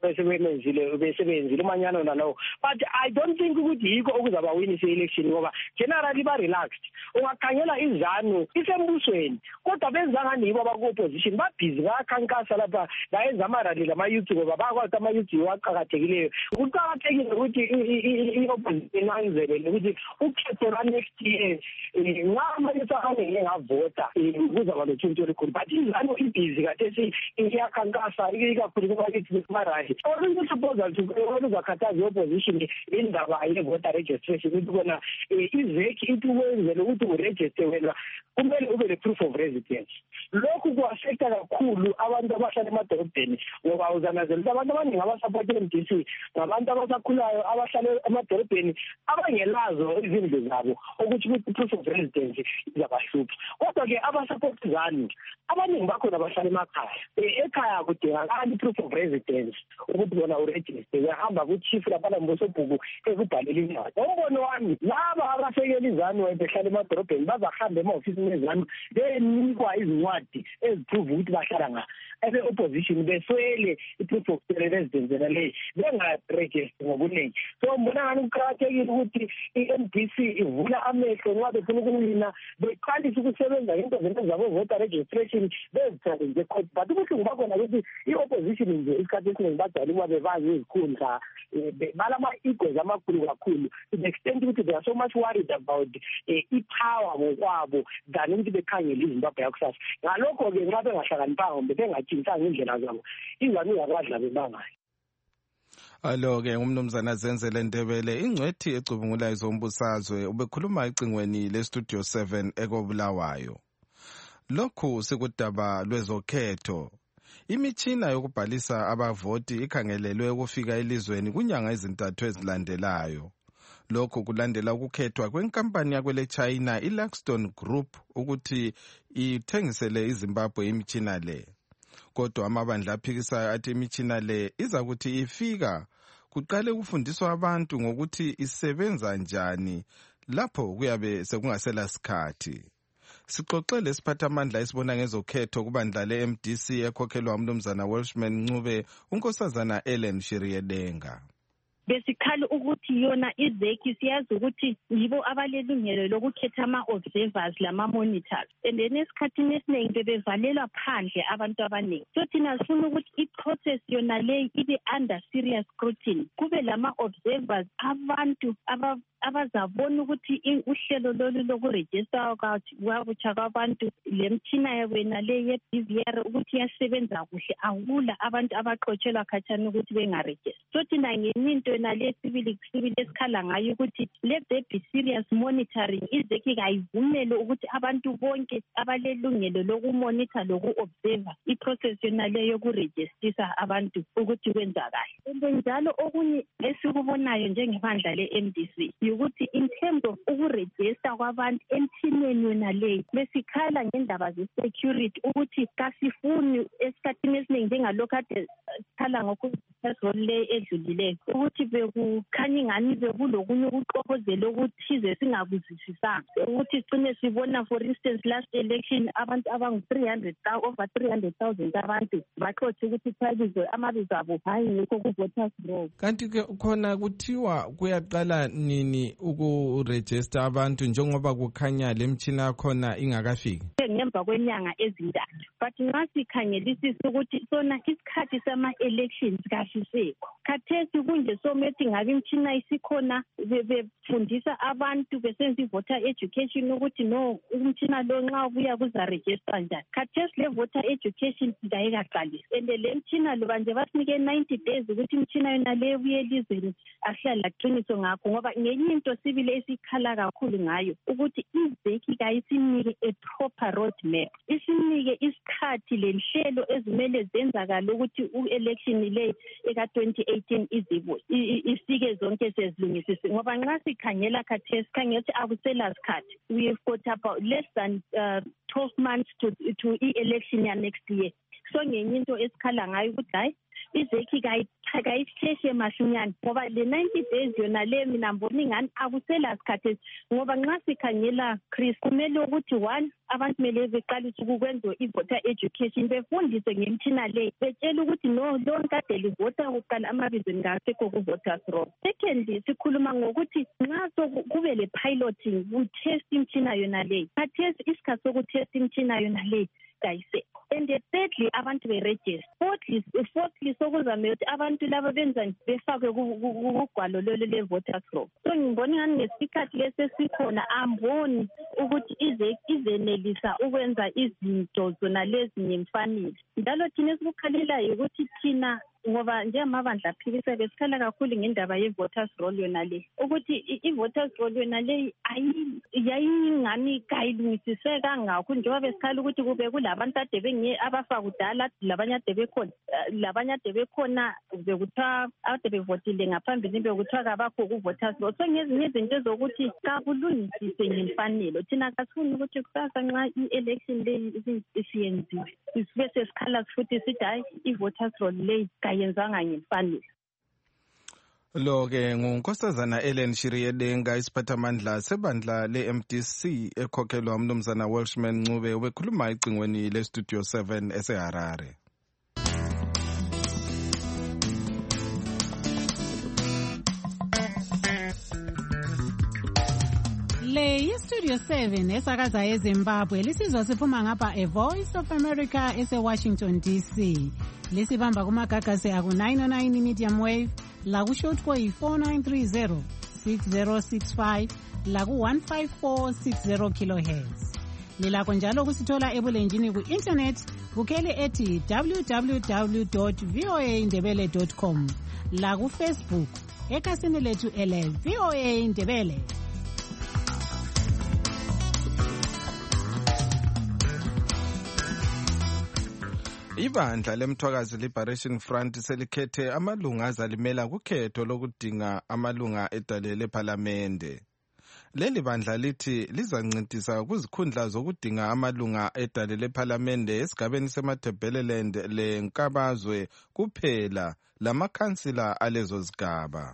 besebenzile umanyano nalawo. But I don't think ukuthi yiko okuzaba win i-election ngoba generally ba-relaxed. Ungakhangela izanu isembusweni kodwa benzangani yibo abaku-opposition babhizi bayakhankasa lapha bayenza amarali lamayouth ngoba bakwazi amayouth waqakathekileyo. Kuqakathekile ukuthi i-opposition anzelele ukuthi ukhetho lwa-next year nxa amayouth angeke ngavota kuzaba lotshintsho olukhulu. But izanu ibhizi kathesi iyakhankasa ikakhulu kumarali. Olunye proposal oluzakhathaza i-opposition indaba ye-voter registration ukuthi kona izeki ithi wenzele ukuthi uregister wena kumele ube le-proof of residence. Lokhu kuaffecta kakhulu abantu abahlala emadolobheni ngoba uzanazela ukuthi abantu abaningi abasapota i-MDC ngabantu abasakhulayo abahlala emadolobheni abangelazo izindlu zabo ukuthi i-proof of residence izabahlupha. Kodwa-ke abasapota izanu abaningi bakhona abahlala emakhaya. Ekhaya kudingakala i-proof of residence ukuthi bona uregister uyahamba ku-chief laphana mbosobhuku ekubhalela incwadi. Umbono wami laba abasekela izanu behlala emadolobheni bazahambe ema-ofisini ezanu benikwa izincwadi eziprove ukuthi bahlala nga ebe-opposition beswele i-proof of residence naleyo bengaregister ngobuningi. So mbona ngani kuqakathekile ukuthi i-MDC ivula amehlo nxa befuna ukulina beqalise ukusebenza into zento zabo-voter registration bezithalenje court. But ubuhlungu bakhona ukuthi i-opposition nje isikhathi esiningi bajwayele ukuba bebazi izikhundla balama-egos amakhulu kakhulu to the extent ukuthi they are so much worried about i-power ngokwabo than ukuthi bekhangele iZimbabwe yakusasa. Ngalokho-ke nxa bengahlakaniphanga kumbe bengatshintsanga indlela zabo izanu yakwadla bebangayo. Alo-ke uMnumzana Zenzele Ndebele ingcwethi ecubungula ezombusazwe ubekhuluma ecingweni le-Studio 7 ekobulawayo. Lokhu sikudaba lwezokhetho. Imitshina yokubhalisa abavoti ikhangelelwe ukufika elizweni kunyanga ezintathu ezilandelayo. Lokhu kulandela ukukhethwa kwenkampani yakwele China iLuxton Group ukuthi ithengisele iZimbabwe imitshina le. Kodwa amabandla aphikisayo athi imitshina le izakuthi ifika kuqale kufundiswa abantu ngokuthi isebenza njani lapho kuyabe sekungasela sikhathi. Sixoxele isiphathamandla esibona ngezokhetho kubandla le-MDC ekhokhelwa umnumzana Welshman Ncube, unkosazana Ellen Shiriyedenga. Besikhala ukuthi yona izeki siyazi ukuthi yibo abalelungelo lokukhetha ama-observers lama-monitors, and then esikhathini esiningi bebevalelwa phandle abantu abaningi. So thina sifuna ukuthi i-process yona leyi ibe under serious scrutiny, kube lama-observers abantu abazabona ukuthi uhlelo lolu lokurejista kwabutsha kwabantu le mtshina yona le ye-BVR ukuthi iyasebenza kuhle, akula abantu abaqotshelwa khatshana ukuthi bengarejista. So thina ngeminto yona le sibili esikhala ngayo ukuthi let there be serious monitoring. Izeki kayivumele ukuthi abantu bonke abalelungelo lokumonitor loku-observer i-process yona le yokurejistisa abantu ukuthi kwenzakala. Njalo okunye esikubonayo njengebandla le-MDC ukuthi in terms of ukurejista kwabantu emthineni yona leyi besikhala ngendaba ze-security ukuthi kasifuni esikhathini esiningi njengalokhu ade sikhala ngokuphezulu le edlulileyo ukuthi bekukhanya ingani bekulokunye ukuxokozela okuthize singakuzwisisanga ukuthi sigcine sibona for instance last election abantu over 300,000 abantu baxotshe ukuthi amabizo abo hayi ngekho ku-voters roll. Kanti-ke khona kuthiwa kuyaqala nini ukurejista abantu njengoba kukhanya le mtshina yakhona ingakafiki? Ngemva kwenyanga ezintathu, but nxa sikhangelisisa ukuthi sona isikhathi sama-elections kasisekho. Khathesi kunje somethi ngabe imtshina isikhona befundisa abantu besenza i-voter education ukuthi no umtshina lo nxa ubuya kuzarejista njani. Khathesi le voter education ayikaqalisi, and le mtshina lo banje basinike 90 days ukuthi imtshina yona le ebuye elizweni ahlala aqiniso ngakho, ngoba ngenye into sibile esikhala kakhulu ngayo ukuthi izeki kayisinike a proper road map, isinike isikhathi lenhlelo ezimele zenzakala ukuthi u-election le eka-2018 isike zonke sezilungisise, ngoba nxa sikhangela khathesi sikhangela ukuthi akusela sikhathi. We have got about less than 12 months to i-election ya next year. So ngenye into esikhala ngayo ukuthi hayi izeki kayihleshe masinyane, ngoba le 90 days yona le mina mbona ingani akusela sikhathi, ngoba nxa sikhangela Chris kumele ukuthi one abantu kumele beqalise ukwenza i-voter education, befundise ngemtshina le, betshela ukuthi no lonke kade livota kuqala amabizo ngasekho ku-voters roll. Secondly sikhuluma ngokuthi nxa kube le piloting utest imtshina yona le, khathesi isikhathi sokutest imtshina yona le kayisekho. And thirdly abantu be-register. Fourthly sokuzame ukuthi abantu laba benza befakwe kugwalo lolu le-voters roll. So ngibona ingani ngesikhathi lesesikhona amboni ukuthi izenelisa ukwenza izinto zona lezi ngemfanele. Njalo thina esikukhalelayo ukuthi thina ngoba njengamabandla aphikisa besikhala kakhulu ngendaba ye-voters roll yona le, ukuthi i-voters roll yona le yayingani kayilungisise kangakho, njengoba besikhala ukuthi kube kulabantu ade abafa kudala, labanye ade bekhona bekuthiwa ade bevotile ngaphambili bekuthiwa kabakho ku-voters roll. So ngezinye izinto ezokuthi kabulungisise ngemfanelo, thina kasifuni ukuthi kusasa nxa i-election le isiyenziwe sibe sesikhala futhi sithi hayi i-voters roll le kayenzanga ngemfanelo. Lo-ke ngunkosazana Ellen Shiriyedenga, isiphathamandla sebandla le-MDC ekhokhelwa umnumzana Welshman Ncube, ubekhuluma ecingweni le-Studio 7 eseHarare. Le yi-Studio 7 esakaza eZimbabwe, lisizwa siphuma ngapha eVoice of America ese-Washington DC. Lisibamba kumagagasi aku-909 medium wave, laku-shortwave 4930 6065, laku-15460 kilohertz. Lilakho njalo kusithola ebulenjini ku-internet kukhele ethi www.voaindebele.com, laku-Facebook ekhasini lethu ele VOA Ndebele. Ibandla leMthwakazi Liberation Front selikhethe amalunga azalimela kukhetho lokudinga amalunga edale lephalamende. Leli bandla lithi lizancintisa kuzikhundla zokudinga amalunga edale lephalamende esigabeni seMatabeleland leNkabazwe kuphela lamakhansila alezo zigaba.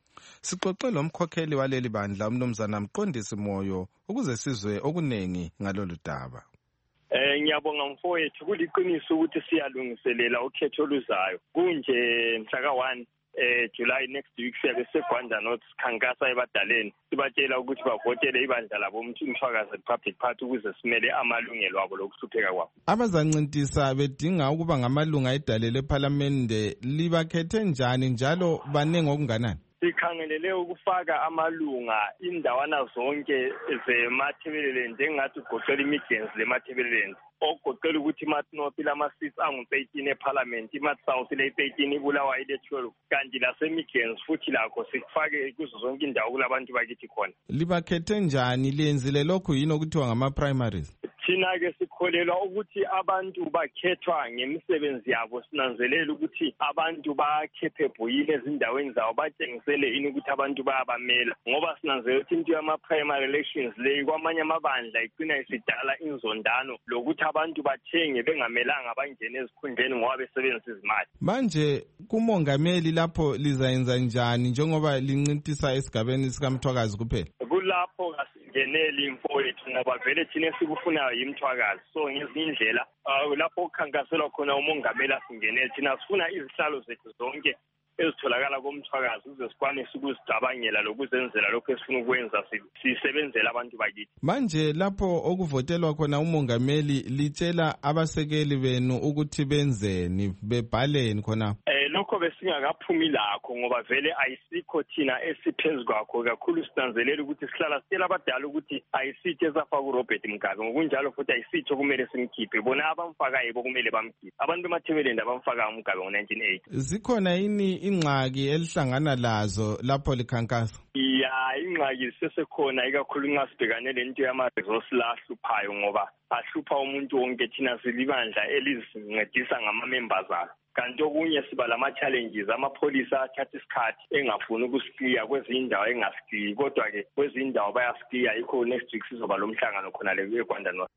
Sixoxe lomkhokheli waleli bandla umnumzana Mqondisi Moyo ukuze sizwe okunengi ngalolu daba. Ngiyabonga mfowethu, kuliqiniso ukuthi siyalungiselela ukhetho oluzayo. Kunje mhla ka-1 July next week siyabe seGwanda North sikhankasa ebadaleni sibatshela ukuthi bavotele ibandla labo uMthwakazi Republic Party ukuze simele amalungelo abo lokuhlupheka kwabo. Abazancintisa bedinga ukuba ngamalunga edale lephalamende libakhethe njani njalo banenge okunganani? Sikhangelele ukufaka amalunga indawana zonke zeMatabeleland njengathi ugoqela iMidlands leMatabeleland ogoqela ukuthi iManorth lama-seats angu-13 eParliament, iMatsouth le-13 iBulawayo ile-12 kanti laseMidlands futhi lakho sikufake kuzo zonke indawo kulabantu bakithi khona. Libakhethe njani? Lenzile lokhu yini okuthiwa ngama-primaries? Thina-ke sikholelwa ukuthi abantu bakhethwa ngemisebenzi yabo. Sinanzelela ukuthi abantu bakhephe ezindaweni zabo batshengisele ini ukuthi abantu bayabamela, ngoba sinanzelela ukuthi into yama-primary elections leyi kwamanye amabandla igcina isidala inzondano lokuthi abantu bathenge bengamelanga bangene ezikhundleni ngoba besebenzisa izimali. Manje kumongameli lapho lizayenza njani njengoba lincintisa esigabeni sikaMthwakazi kuphela? Kulapho kasingeneli mfowethu ngoba vele thina esikufunayo yiMthwakazi. So ngezinye indlela lapho kukhankaselwa khona umongameli asingenele, thina sifuna izihlalo zethu zonke ezitholakala koMthwakazi ukuze sikwanise ukuzicabangela lokuzenzela lokho esifuna ukwenza sisebenzela abantu bakithi. Manje lapho okuvotelwa khona umongameli litshela abasekeli benu ukuthi benzeni, bebhaleni khona? Lokho besingakaphumi lakho ngoba vele ayisikho thina esiphezu kwakho, kakhulu sinanzelela ukuthi sihlala sitshela abadala ukuthi ayisithi esafaka uRobert Mugabe, ngokunjalo futhi ayisithi okumele simkhiphe, bona abamfaka yibo kumele bamkhiphe. Abantu bemaThebelend abamfaka uMugabe ngo-1980. Zikhona yini ingxaki elihlangana lazo lapho likhankasa? Ya, ingxaki sesekhona ikakhulu nxa sibhekane lento yama-resource la ahluphayo ngoba ahlupha umuntu wonke. Thina silibandla elizincedisa ngama-members alo, kanti okunye siba lama-challenges. Amapholisa athatha isikhathi engafuni ukusikliya, kwezinye indawo engasikliyi, kodwa-ke kwezinye indawo bayasikliya. Yikho next week sizoba lo mhlangano khona le eGwanda North.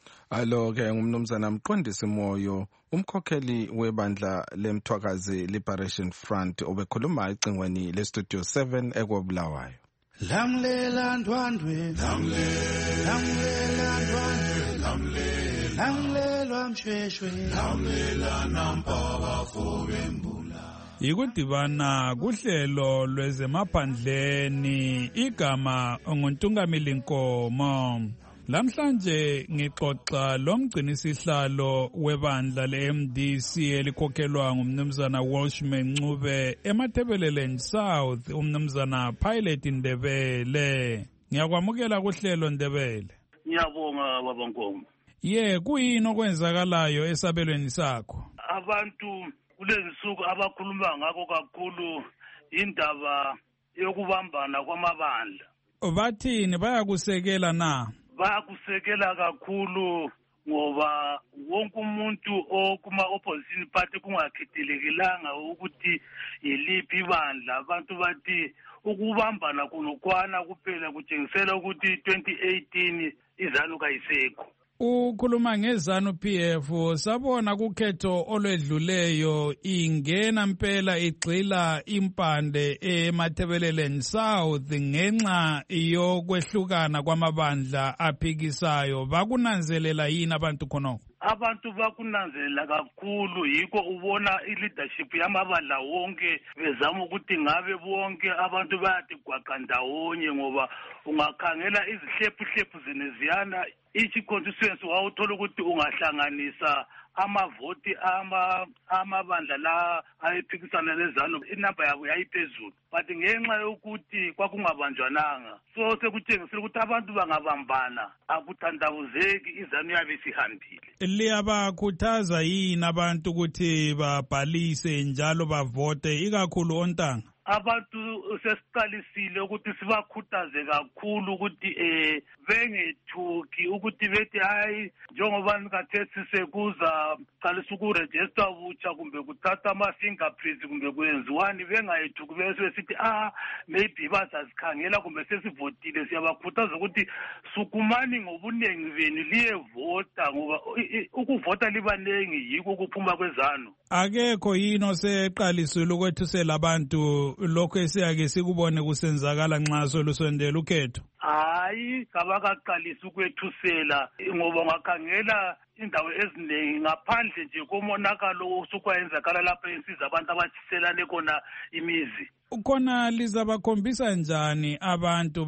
Alo-ke ngumnumzana Mqondisi Moyo, umkhokheli webandla leMthwakazi Liberation Front obekhuluma ecingweni leStudio 7 eKobulawayo. Lamlela ndwandwe, lamlela ndwandwe, lamlelwa mshweshwe, lamlela nampaba fobembula. Yikudibana kuhlelo lwezemaphandleni, igama nguNtungamili Nkomo. Lamhlanje ngixoxa lomgcinisihlalo webandla leMDC elikhokhelwa ngumnumzana Walshman Ncube eMatabeleland South, umnumzana Pilot Ndebele. Ngiyakwamukela kuhlelo Ndebele. Ngiyabonga baba Nkomo. Kuyini okwenzakalayo esabelweni sakho? Abantu kulezinsuku abakhuluma ngakho kakhulu indaba yokubambana kwamabandla. Bathini, bayakusekela na? Bayakusekela kakhulu ngoba wonke umuntu okuma-opposition party kungakhethelekelanga ukuthi yiliphi ibandla. Abantu bathi ukubambana kunokwana kuphela kutshengisela ukuthi 2018 izanu kayisekho. Ukhuluma ngezanu PF, sabona kukhetho olwedluleyo ingena mpela igxila impande eMatabeleland South ngenxa yokwehlukana kwamabandla aphikisayo. Bakunanzelela yini abantu khonoko? Abantu bakunanzelela kakhulu, yikho ubona i-leadership yamabandla wonke bezama ukuthi ngabe bonke abantu bayathi gwaqa ndawonye, ngoba ungakhangela izihlephu zeneziyana each constituency wawuthola ukuthi ungahlanganisa amavoti amabandla la ayephikisana lezanu inamba yabo yayiphezulu, but ngenxa yokuthi kwakungabanjwananga so sekutshengisela ukuthi abantu bangabambana akuthandabuzeki, izanu yabe sihambile. Liyabakhuthaza yini abantu ukuthi babhalise njalo bavote ikakhulu ontanga? abantu sesiqalisile ukuthi sibakhuthaze kakhulu ukuthi bengethuki ukuthi bethi hayi njengoba nikathethi sekuza qalisa ukurejista butsha kumbe kuthatha ama-fingerprints kumbe kwenziwani bengayethuki bese sithi maybe bazazikhangela kumbe sesivotile. Siyabakhuthaza ukuthi sukumani ngobuningi benu liyevota ngoba ukuvota libaningi yiko ukuphuma kwezanu. Akekho yini oseqalisile ukwethusela abantu lokho esiyake sikubone kusenzakala nxa solusondela ukhetho? Hayi, kabakaqalisa ukwethusela ngoba ngakhangela indawo eziningi ngaphandle nje komonakalo osukwayenzakala lapha ensiza abantu abathiselane khona imizi. Khona lizabakhombisa njani abantu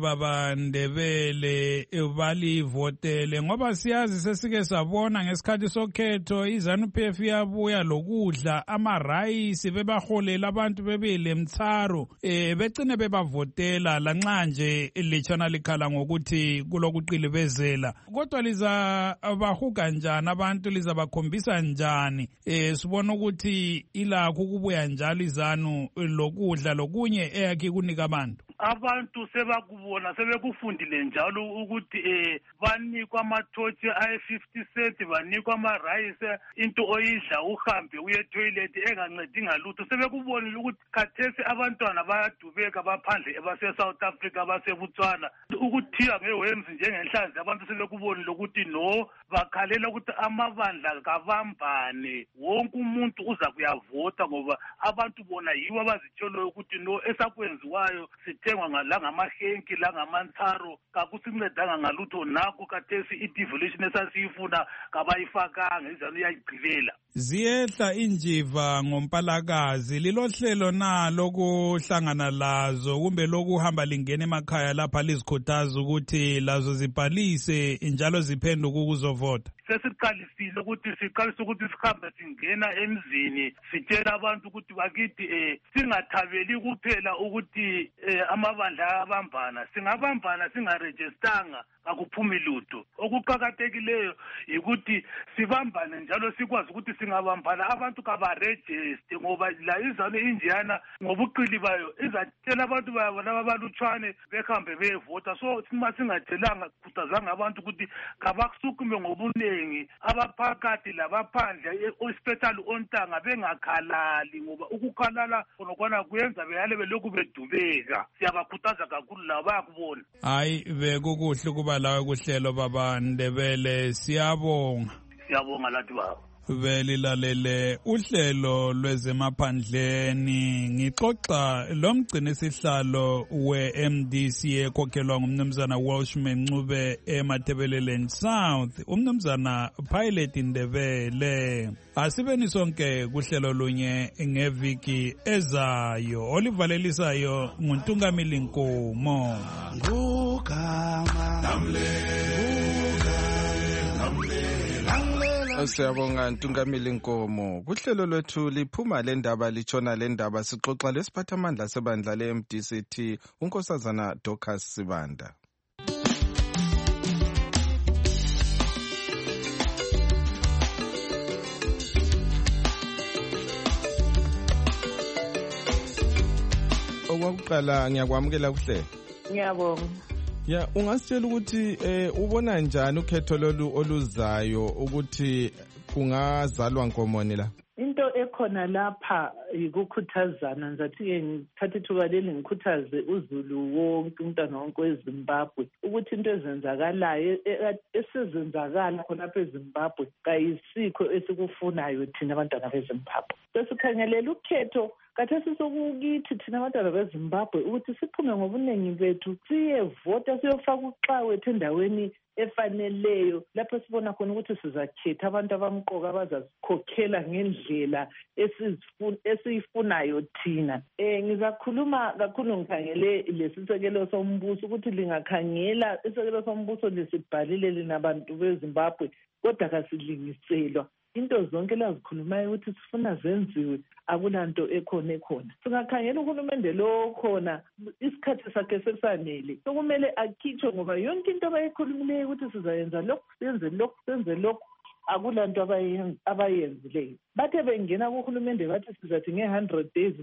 babaNdebele balivotele ngoba siyazi sesike sabona ngesikhathi sokhetho iZANU-PF yabuya lokudla amarayisi bebaholela abantu bebelemtharo begcine bebavotela lanxa nje lechana likhala ngokuthi kulokuqilibezela. Kodwa lizabahuga njani abantu, lizabakhombisa njani sibona ukuthi ilakho ukubuya njalo iZANU lokudla kunye eyakhe kunika abantu sebakubona sebekufundile njalo ukuthi banikwa amathothi ayi-50 cent banikwa amarayisi into oyidla uhambe uye etoilet engancedi ngalutho. Sebekubonile ukuthi khathesi abantwana bayadubeka baphandle abase-South Africa abaseBotswana ukuthiya ngeWorms njengenhlanzi. Abantu sebekubonile ukuthi no bakhalela ukuthi amabandla kabambane, wonke umuntu uza kuyavota ngoba abantu bona yibo abazitsholo ukuthi no esakwenziwayo sithengwa langamahenki langamantharo kakusincedanga ngalutho. Nakho kathesi i-devolution esasiyifuna kabayifakanga, iZANU iyayigqilela. Ziyehla injiva ngoMpalakazi. Lilohlelo na lokuhlangana lazo kumbe lokuhamba lingena emakhaya lapha lizikhuthaza ukuthi lazo zibhalise njalo ziphenduke ukuzovota? Sesiqalisile ukuthi sihambe singena emzini sitshela abantu ukuthi bakithi singathabeli kuphela ukuthi amabandla abambana. Singabambana singarejistanga akuphumi lutho. Okuqakathekileyo ukuthi sibambane njalo sikwazi ukuthi singabambana abantu kabarejiste ngoba la iZANU injiyana ngobuqili bayo izatshela abantu bayabona abalutshwane behambe beyevota. So singatshelanga khuthazanga abantu ukuthi kabasukume ngobuningi abaphakathi labaphandle especially ontanga bengakhalali ngoba ukukhalala khonokwana kuyenza beyale belokhu bedubeka. Siyabakhuthaza kakhulu labo bayakubona. Hayi bekukuhle ukuba lawe kuhlelo babaNdebele. Siyabonga lathi baba. Belilalele uhlelo lwezemaphandleni. Ngixoxa lomgcini sihlalo we-MDC ekhokhelwa ngumnumzana Welshman Ncube eMathebeleleni South, umnumzana Pilot Ndebele. Asibeni sonke kuhlelo lunye ngeviki ezayo. Olivalelisayo nguNtungamili Nkomo. Siyabonga Ntungamili Nkomo. Kuhlelo lwethu liphuma le ndaba litshona le ndaba sixoxa lesiphathamandla sebandla le-MDCT uNkosazana Dorcas Sibanda. Okwakuqala ngiyakwamukela kuhle. Ngiyabonga. Ya, ungasitshela ukuthi ubona njani ukhetho lolu oluzayo ukuthi kungazalwa Nkomoni la? Into ekhona lapha yikukhuthazana. Ngizathi-ke ngithathe ithuba leli ngikhuthaze uZulu wonke, umntwana wonke weZimbabwe ukuthi into ezenzakalayo esezenzakala khonapha eZimbabwe kayisikho esikufunayo thina abantwana beZimbabwe. Sesikhangelela ukhetho kathesi sokukithi thina abantwana beZimbabwe ukuthi siphume ngobuningi bethu siyevota, siyofaka uxa wethu endaweni efaneleyo lapho sibona khona ukuthi sizakhetha abantu abamqoka abazasikhokhela ngendlela esiyifunayo thina. Ngizakhuluma kakhulu ngikhangele lesisekelo sombuso ukuthi lingakhangela isekelo sombuso lisibhalile lina bantu beZimbabwe kodwa kasilingiselwa. Into zonke lazikhulumayo ukuthi sifuna zenziwe akulanto ekhona. Singakhangela uhulumende lo khona isikhathi sakhe sesanele sokumele akhitshwe ngoba yonke into abayikhulumileyo ukuthi sizayenza lokhu senze lokhu akulanto abayenzileyo. Bathe bengena kuhulumende bathi sizathi nge-100 days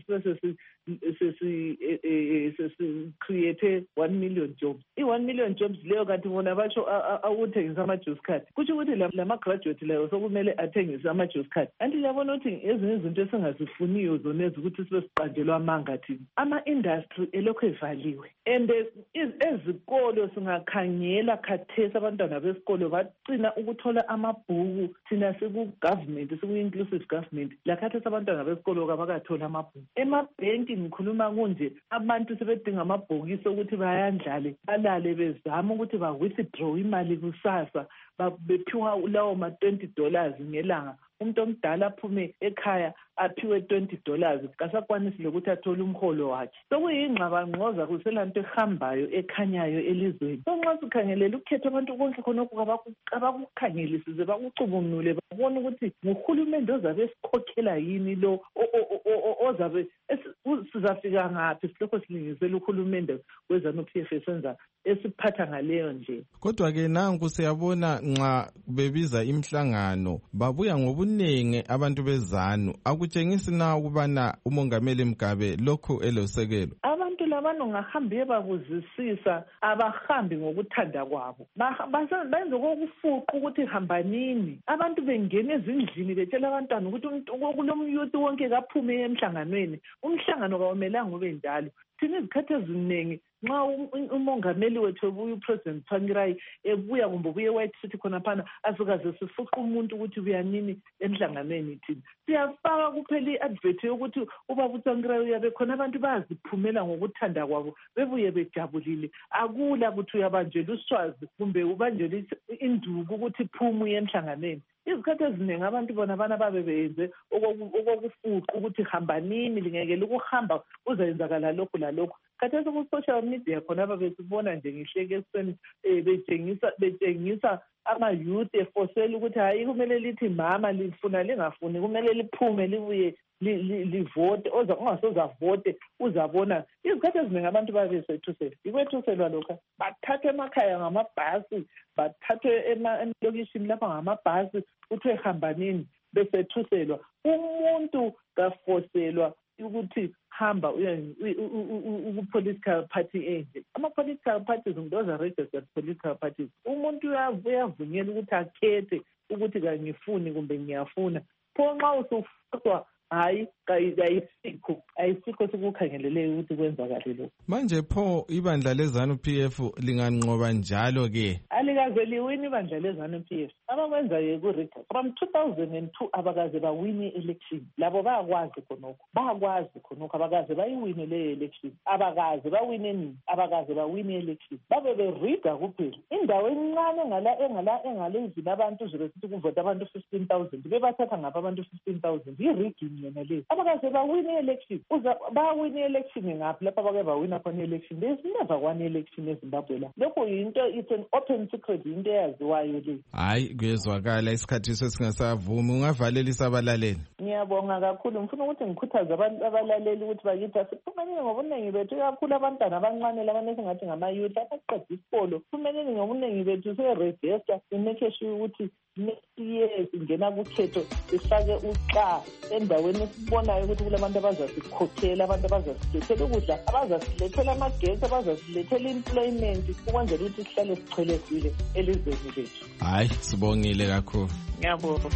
sesi-create 1 million jobs. I-1 million jobs leyo kanti bona basho akuthengisa ama-juice card. Kusho ukuthi lama-graduate layo sokumele athengise ama-juice card. Kanti liyabona ukuthi ezinye izinto esingazifuniyo zonezi ukuthi sibe siqanjelwa amanga thina. Ama-industry elokhu evaliwe. And ezikolo singakhangela khathesi abantwana besikolo bagcina ukuthola amabhuku thina siku-government, siku-inclusive government. Lakhathesi abantwana besikolo kabakathola amabhuku. Emabhenki ngikhuluma kunje abantu sebedinga amabhokisi ukuthi bayandlale balale bezama ukuthi ba-withdraw imali kusasa bephiwa lawo ma-$20 ngelanga. Umuntu omdala aphume ekhaya aphiwe $20 kasakwanisile ukuthi athole umholo wakhe. Sokuyingxabangxoza kuselanto ehambayo ekhanyayo elizweni. So nxa sikhangelela ukukhetha abantu konke khonokho abakukhangelisise bakucubungule babone ukuthi nguhulumende ozabe esikhokhela yini lo ozabe sizafika ngaphi silokho silingisela uhulumende weZANU-PF esenza esiphatha ngaleyo nje. Kodwa-ke nanku siyabona nxa bebiza imhlangano babuya ngobunengi abantu beZANU. Akutshengisi na ukubana umongameli Mugabe lokhu elosekelo? Abantu labano ngahambe babuzisisa abahambi ngokuthanda kwabo. Benze kokufuqa ukuthi hambanini. Abantu bengena ezindlini betshela abantwana ukuthi kulomyuthi wonke kaphume emhlanganweni. Umhlangano kawumelanga ube njalo. Thina izikhathi eziningi nxa umongameli wethu ebuya uPresident Tsvangirai ebuya kumbe ubuye eWhite City khonaphana asikaze sifuqa umuntu ukuthi uyanini emhlanganweni thina. Siyafaka kuphela i-advert yokuthi ubaba uTsvangirai uyabe khona abantu bayaziphumela ngokuthanda kwabo bebuye bejabulile. Akula ukuthi uyabanjela uswazi kumbe ubanjela induku ukuthi phuma uye emhlanganweni. Izikhathi eziningi abantu bona babe benze okokufuqa ukuthi hambanini lingekele ukuhamba uzayenzakala lokhu lalokhu. Khathesi ku-social media khona besibona nje ngihleke eseni betshengisa ama-youth efosela ukuthi hayi kumele lithi mama lifuna lingafuni kumele liphume libuye livote ungasozavote uzabona. Izikhathi eziningi abantu babesethusela ikwethuselwa lokho bathathwe emakhaya ngamabhasi bathathwe emalokishini lapha ngamabhasi kuthiwe hambanini besethuselwa. Umuntu kafoselwa ukuthi hamba uku-political party enje. Ama-political parties those are registered political parties. Umuntu uyavunyela ukuthi akhethe ukuthi kangifuni kumbe ngiyafuna. Pho nxa usufakwa hayi ayisikho sikukhangeleleyo ukuthi kwenzakale lokho. Manje pho ibandla leZANU-PF linganqoba njalo ke? Alikaze liwini ibandla leZANU-PF. Abakwenzayo ku-record from 2002 abakaze bawini election. Labo bayakwazi khonokho abakaze bayiwine leyo election. Abakaze bawine nini? Abakaze bawine election. Babe berida kuphela. Indawo encane engalezini abantu zibesithi kuvota abantu 15,000 bebathatha ngapha abantu 15,000 i-rigging yona le. Abakaze bawine election. Bawine election ngapha lapha bake bawina khona election. There's never one election eZimbabwe la. Lokho yinto it's an open secret into eyaziwayo le. Hayi kuyezwakala isikhathi sesingasavumi ungavalelisa abalaleli. Ngiyabonga kakhulu ngifuna ukuthi ngikhuthaze abalaleli ukuthi bakithi asiphumelele ngobunengi bethu kakhulu abantwana abancane labane singathi ngama-youth abaqeda isikolo. Phumelele ngobunengi bethu se-register imake sure ukuthi next year singena kukhetho sifake uxa endaweni esibonayo ukuthi kulabantu abazasikhokhela abantu abazasilethela ukudla abazasilethela amagesi abazasilethela employment ukwenzela ukuthi sihlale sichelesile elizweni lethu. Hayi sibongile kakhulu. Ngiyabonga.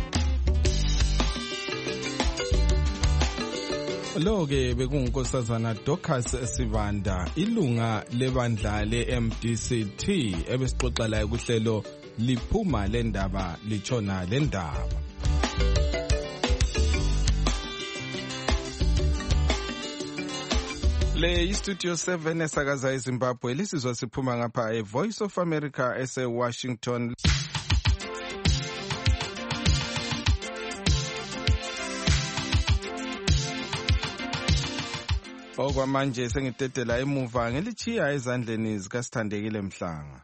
Lo-ke bekungunkosazana Dorcas Sibanda ilunga lebandla le-MDCT ebesixoxa layo kuhlelo liphuma lendaba litshona lendaba. Le iStudio 7 esakaza eZimbabwe lisizwa siphuma ngapha eVoice of America ese-Washington. Okwamanje sengidedela emuva ngelichiya ezandleni zikaSithandekile Mhlanga.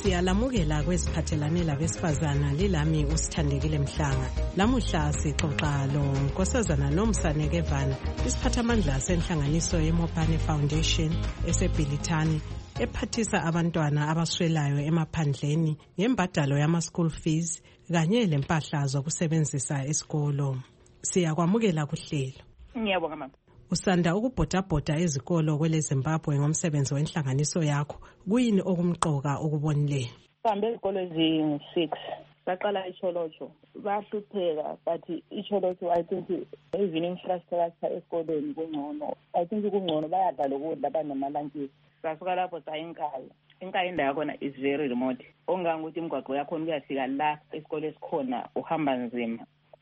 Siyalamukela kweziphathelane labesifazana lilami uSithandekile Mhlanga. Lamuhla sixoxa lo Nkosazana Nomsaneke Van, isiphathamandla senhlanganiso yeMopane Foundation eseBhilithani ephathisa abantwana abaswelayo emaphandleni ngembadalo yama-school fees kanye lempahla zokusebenzisa esikolo. Siyakwamukela kuhlelo. Ngiyabonga mama. Usanda ukubhodabhoda ezikolo kwele Zimbabwe ngomsebenzi wenhlanganiso yakho. Kuyini okumqoka ukubonileyo? Sihambe izikolo ezingu-6. Saqala iCholocho. Bahlupheka but iCholocho I think even infrastructure esikolweni kungcono. I think kungcono bayadla lokudla banamalantsisi. Sasuka lapho sayinkaya. Inkaya indawo yakhona is very remote. Ongangukuthi imigwaqo yakhona kuyafika la esikole esikhona uhamba nzima.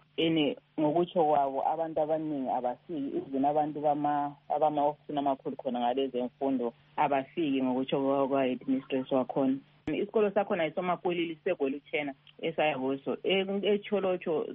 Ngokutsho kwabo abantu abaningi abafiki, even abantu abama-ofisini amakhulu khona ngalezi mfundo abafiki ngokutsho kwa-administration wakhona. Isikolo sakhona yisomakwelili segolitshena esayabuso. Echolotsho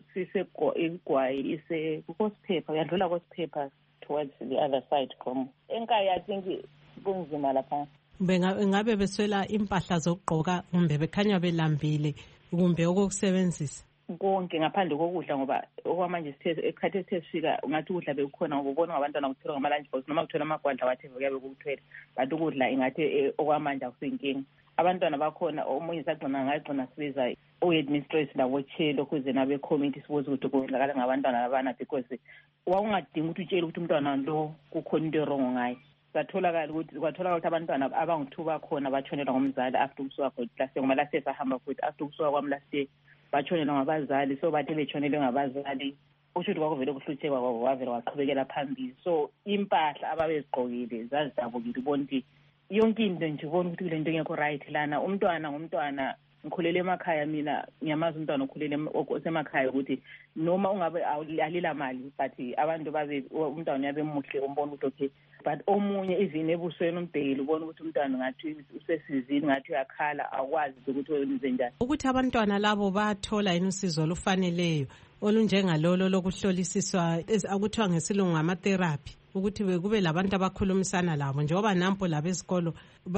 siseGwayi kuKosiphepha, yadlula Kosiphepha towards the other side from. Enkaya I think kunzima lapha. Ngabe beswela impahla zokugqoka kumbe bekhanya belambile kumbe okokusebenzisa? Konke ngaphandle kokudla ngoba okwamanje ekhathi esifika ngathi ukudla bekukhona ngokubona ngabantwana kuthelwa ngama-lunch box noma kuthola amagwadla whatever kuyabe kukuthwele, but ukudla ingathi okwamanje akusinkinga. Abantwana bakhona omunye ngagcina sibiza o-administration labotshelo ukuze nabe-committee sibuze ukuthi kudlakala ngabantwana labana because wakungadingi ukuthi utshele ukuthi umntwana lo kukhona into erongo ngayo. Kwatholakala ukuthi abantwana abangu-2 bakhona batshonelwa ngumzali after ukusuka kweklasini ngoba last year sahamba futhi after ukusuka kwami last year batshonelwa ngabazali, so bathe betshonelwe ngabazali usho ukuthi kwakuvele kuhluthekwa kwabo wavele waqhubekela phambili. So impahla ababezigqokile zazidabukile ubona ukuthi yonke into nje ubona ukuthi kule nto engekho right lana. Umntwana ngumntwana, ngikhulele emakhaya mina, ngiyamazi umntwana okhulele osemakhaya ukuthi noma ungabe alila mali but abantu umntwana yabe muhle umbona ukuthi okay, but omunye even ebusweni umbhekile ubona ukuthi umntwana ngathi usesizini ngathi uyakhala akwazi ukuthi wenze njani. Ukuthi abantwana labo bathola yini usizo olufaneleyo olunjengalolo lokuhlolisiswa akuthiwa ngesilungu ngama-therapy, ukuthi kube labantu abakhulumisana labo njengoba nampo labesikolo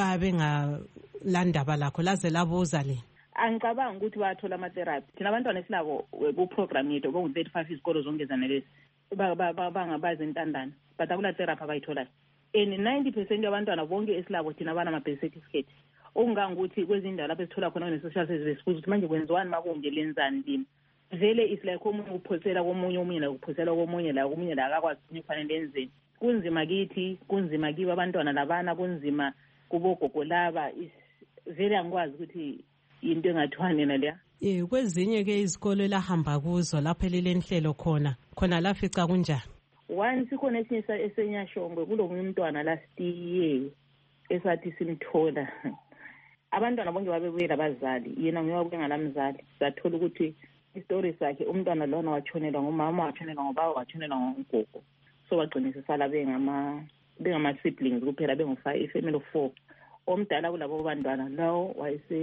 babengalandaba lakho laze labuza le. Angicabangi ukuthi bathola ama-therapy. Thina abantwana esilabo ku-program yethu bongu-35 izikolo zongezana lezi bangabazi intandane but akula therapy abayitholayo. And 90% yabantwana bonke esilabo thina banama-birth certificate. Okungangukuthi kwezindawo lapho esithola khona ne-social services sibuza ukuthi manje kwenziwani makunje lenzani lini. Vele is like omunye uphosela komunye, omunye la uphosela komunye la omunye la akakwazi ukuthi kufanele enzeni. Kunzima kithi, kunzima kibo abantwana labana, kunzima kubogogo laba. Vele angikwazi ukuthi into engathwani naleya. Kwezinye ke izikolo elahamba kuzo lapho elenhlelo khona lafica kunjani? One sikhona esinye esenyashongwe kulomunye umntwana last year esathi simthola. Abantwana bonke babebuye labazali, yena ngiyowabuye ngalamzali. Sathola ukuthi istory sakhe umntwana lona watshonelwa ngumama, watshonelwa ngobaba, watshonelwa ngogogo. So bagcina sala bengama-siblings kuphela, bengu-5, ifamily of 4. Omdala kulabo bantwana lawo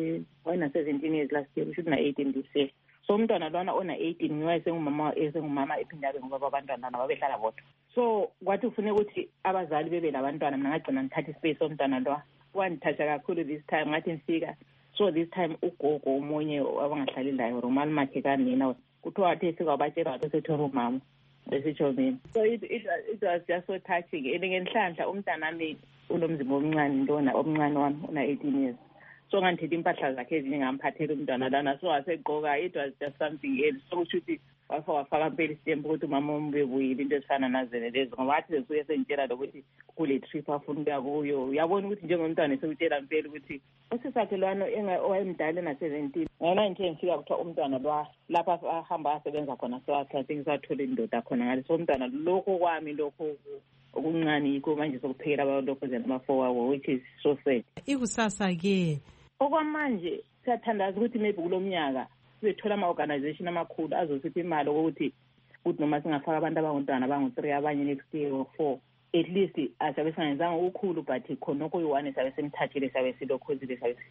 wayena-17 years last year, ushuthi na-18 this year. So umntwana lwana ona-18 ngiwayesengumama ephinda abe ngubaba abantwana babehlala bodwa. So kwathi kufuneka ukuthi abazali bebe labantwana, mina ngagcina ngithatha ispace omntwana lwa. Wandithatha kakhulu this time, ngathi ngifika. So this time ugogo omunye abangahlali layo Romal Makhekani yena kuthiwa wathi efika wabatshela wathi sethola umama esitsho mina. So it was just so touching. Ngenhlanhla umntanami unomzimba omncane wami una-18 years. So nganthethe impahla zakhe ezinye ngamphathela umntwana lana, so wasegqoka. It was just something else. So kusho ukuthi wafaka mpela isitembu ukuthi umama ubebuyile, into ezifana nazene lezo ngoba wathi sesuke sengitshela lokuthi kule trip afuna ukuya kuyo. Uyabona ukuthi njengomntwana esewutshela mpela ukuthi usisakhe lwana owayemdala na-17 ngona nje ngifika kuthiwa umntwana lapha ahamba asebenza khona sewathathe ngisathola indoda khona ngale. So umntwana lokho kwami lokho okuncane yikho manje sokuphekela abalokho zenama-4 wabo, which is so sad. Ikusasa-ke okwamanje siyathandaza ukuthi maybe kulo mnyaka sithola ama-organization amakhulu azosipha imali ukuthi noma singafaka abantu abangontwana abangu-3 abanye next year or 4, at least asabe singayenzanga ukukhulu but khonokho uyi-1 sabe semthathile, sabe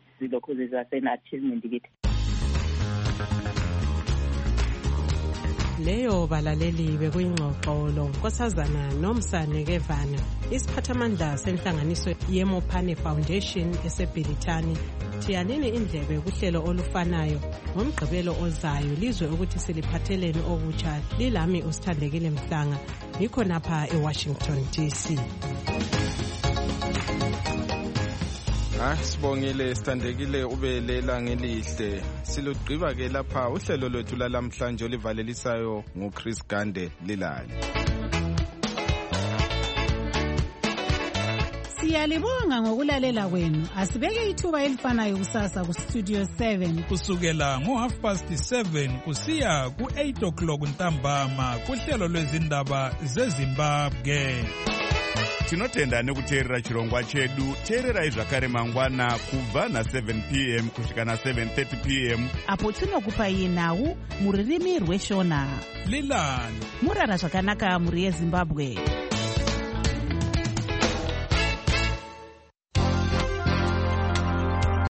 silokhuzile sasena-achievement kithi. leyo balaleli bekuyingxoxo lo Nkosazana Nomsane Kevana, isiphathamandla senhlanganiso yeMopane Foundation eseBhilithani. Thiyanini indlebe kuhlelo olufanayo ngomgqibelo ozayo lizwe ukuthi siliphatheleni okutsha. Lilami uSithandekile Mhlanga, ngikho napha eWashington DC. Sibongile Sithandekile, ubelela ngelihle. Silugqiba ke lapha uhlelo lwethu lalamhlanje olivalelisayo nguChris Gande Lilali. Siyalibonga ngokulalela kwenu. Asibeke ithuba elifanayo kusasa ku Studio 7 kusukela ngo7:30 kusiya ku8:00 ntambama kuhlelo lwezindaba zeZimbabwe. Tinotenda nekuteerera chirongwa chedu. Teererai zvakare mangwana kubva na7 p.m. kusvika na7:30 p.m. apo tinokupai nhau muririmi rweshona. Lilani murara zvakanaka muri yeZimbabwe.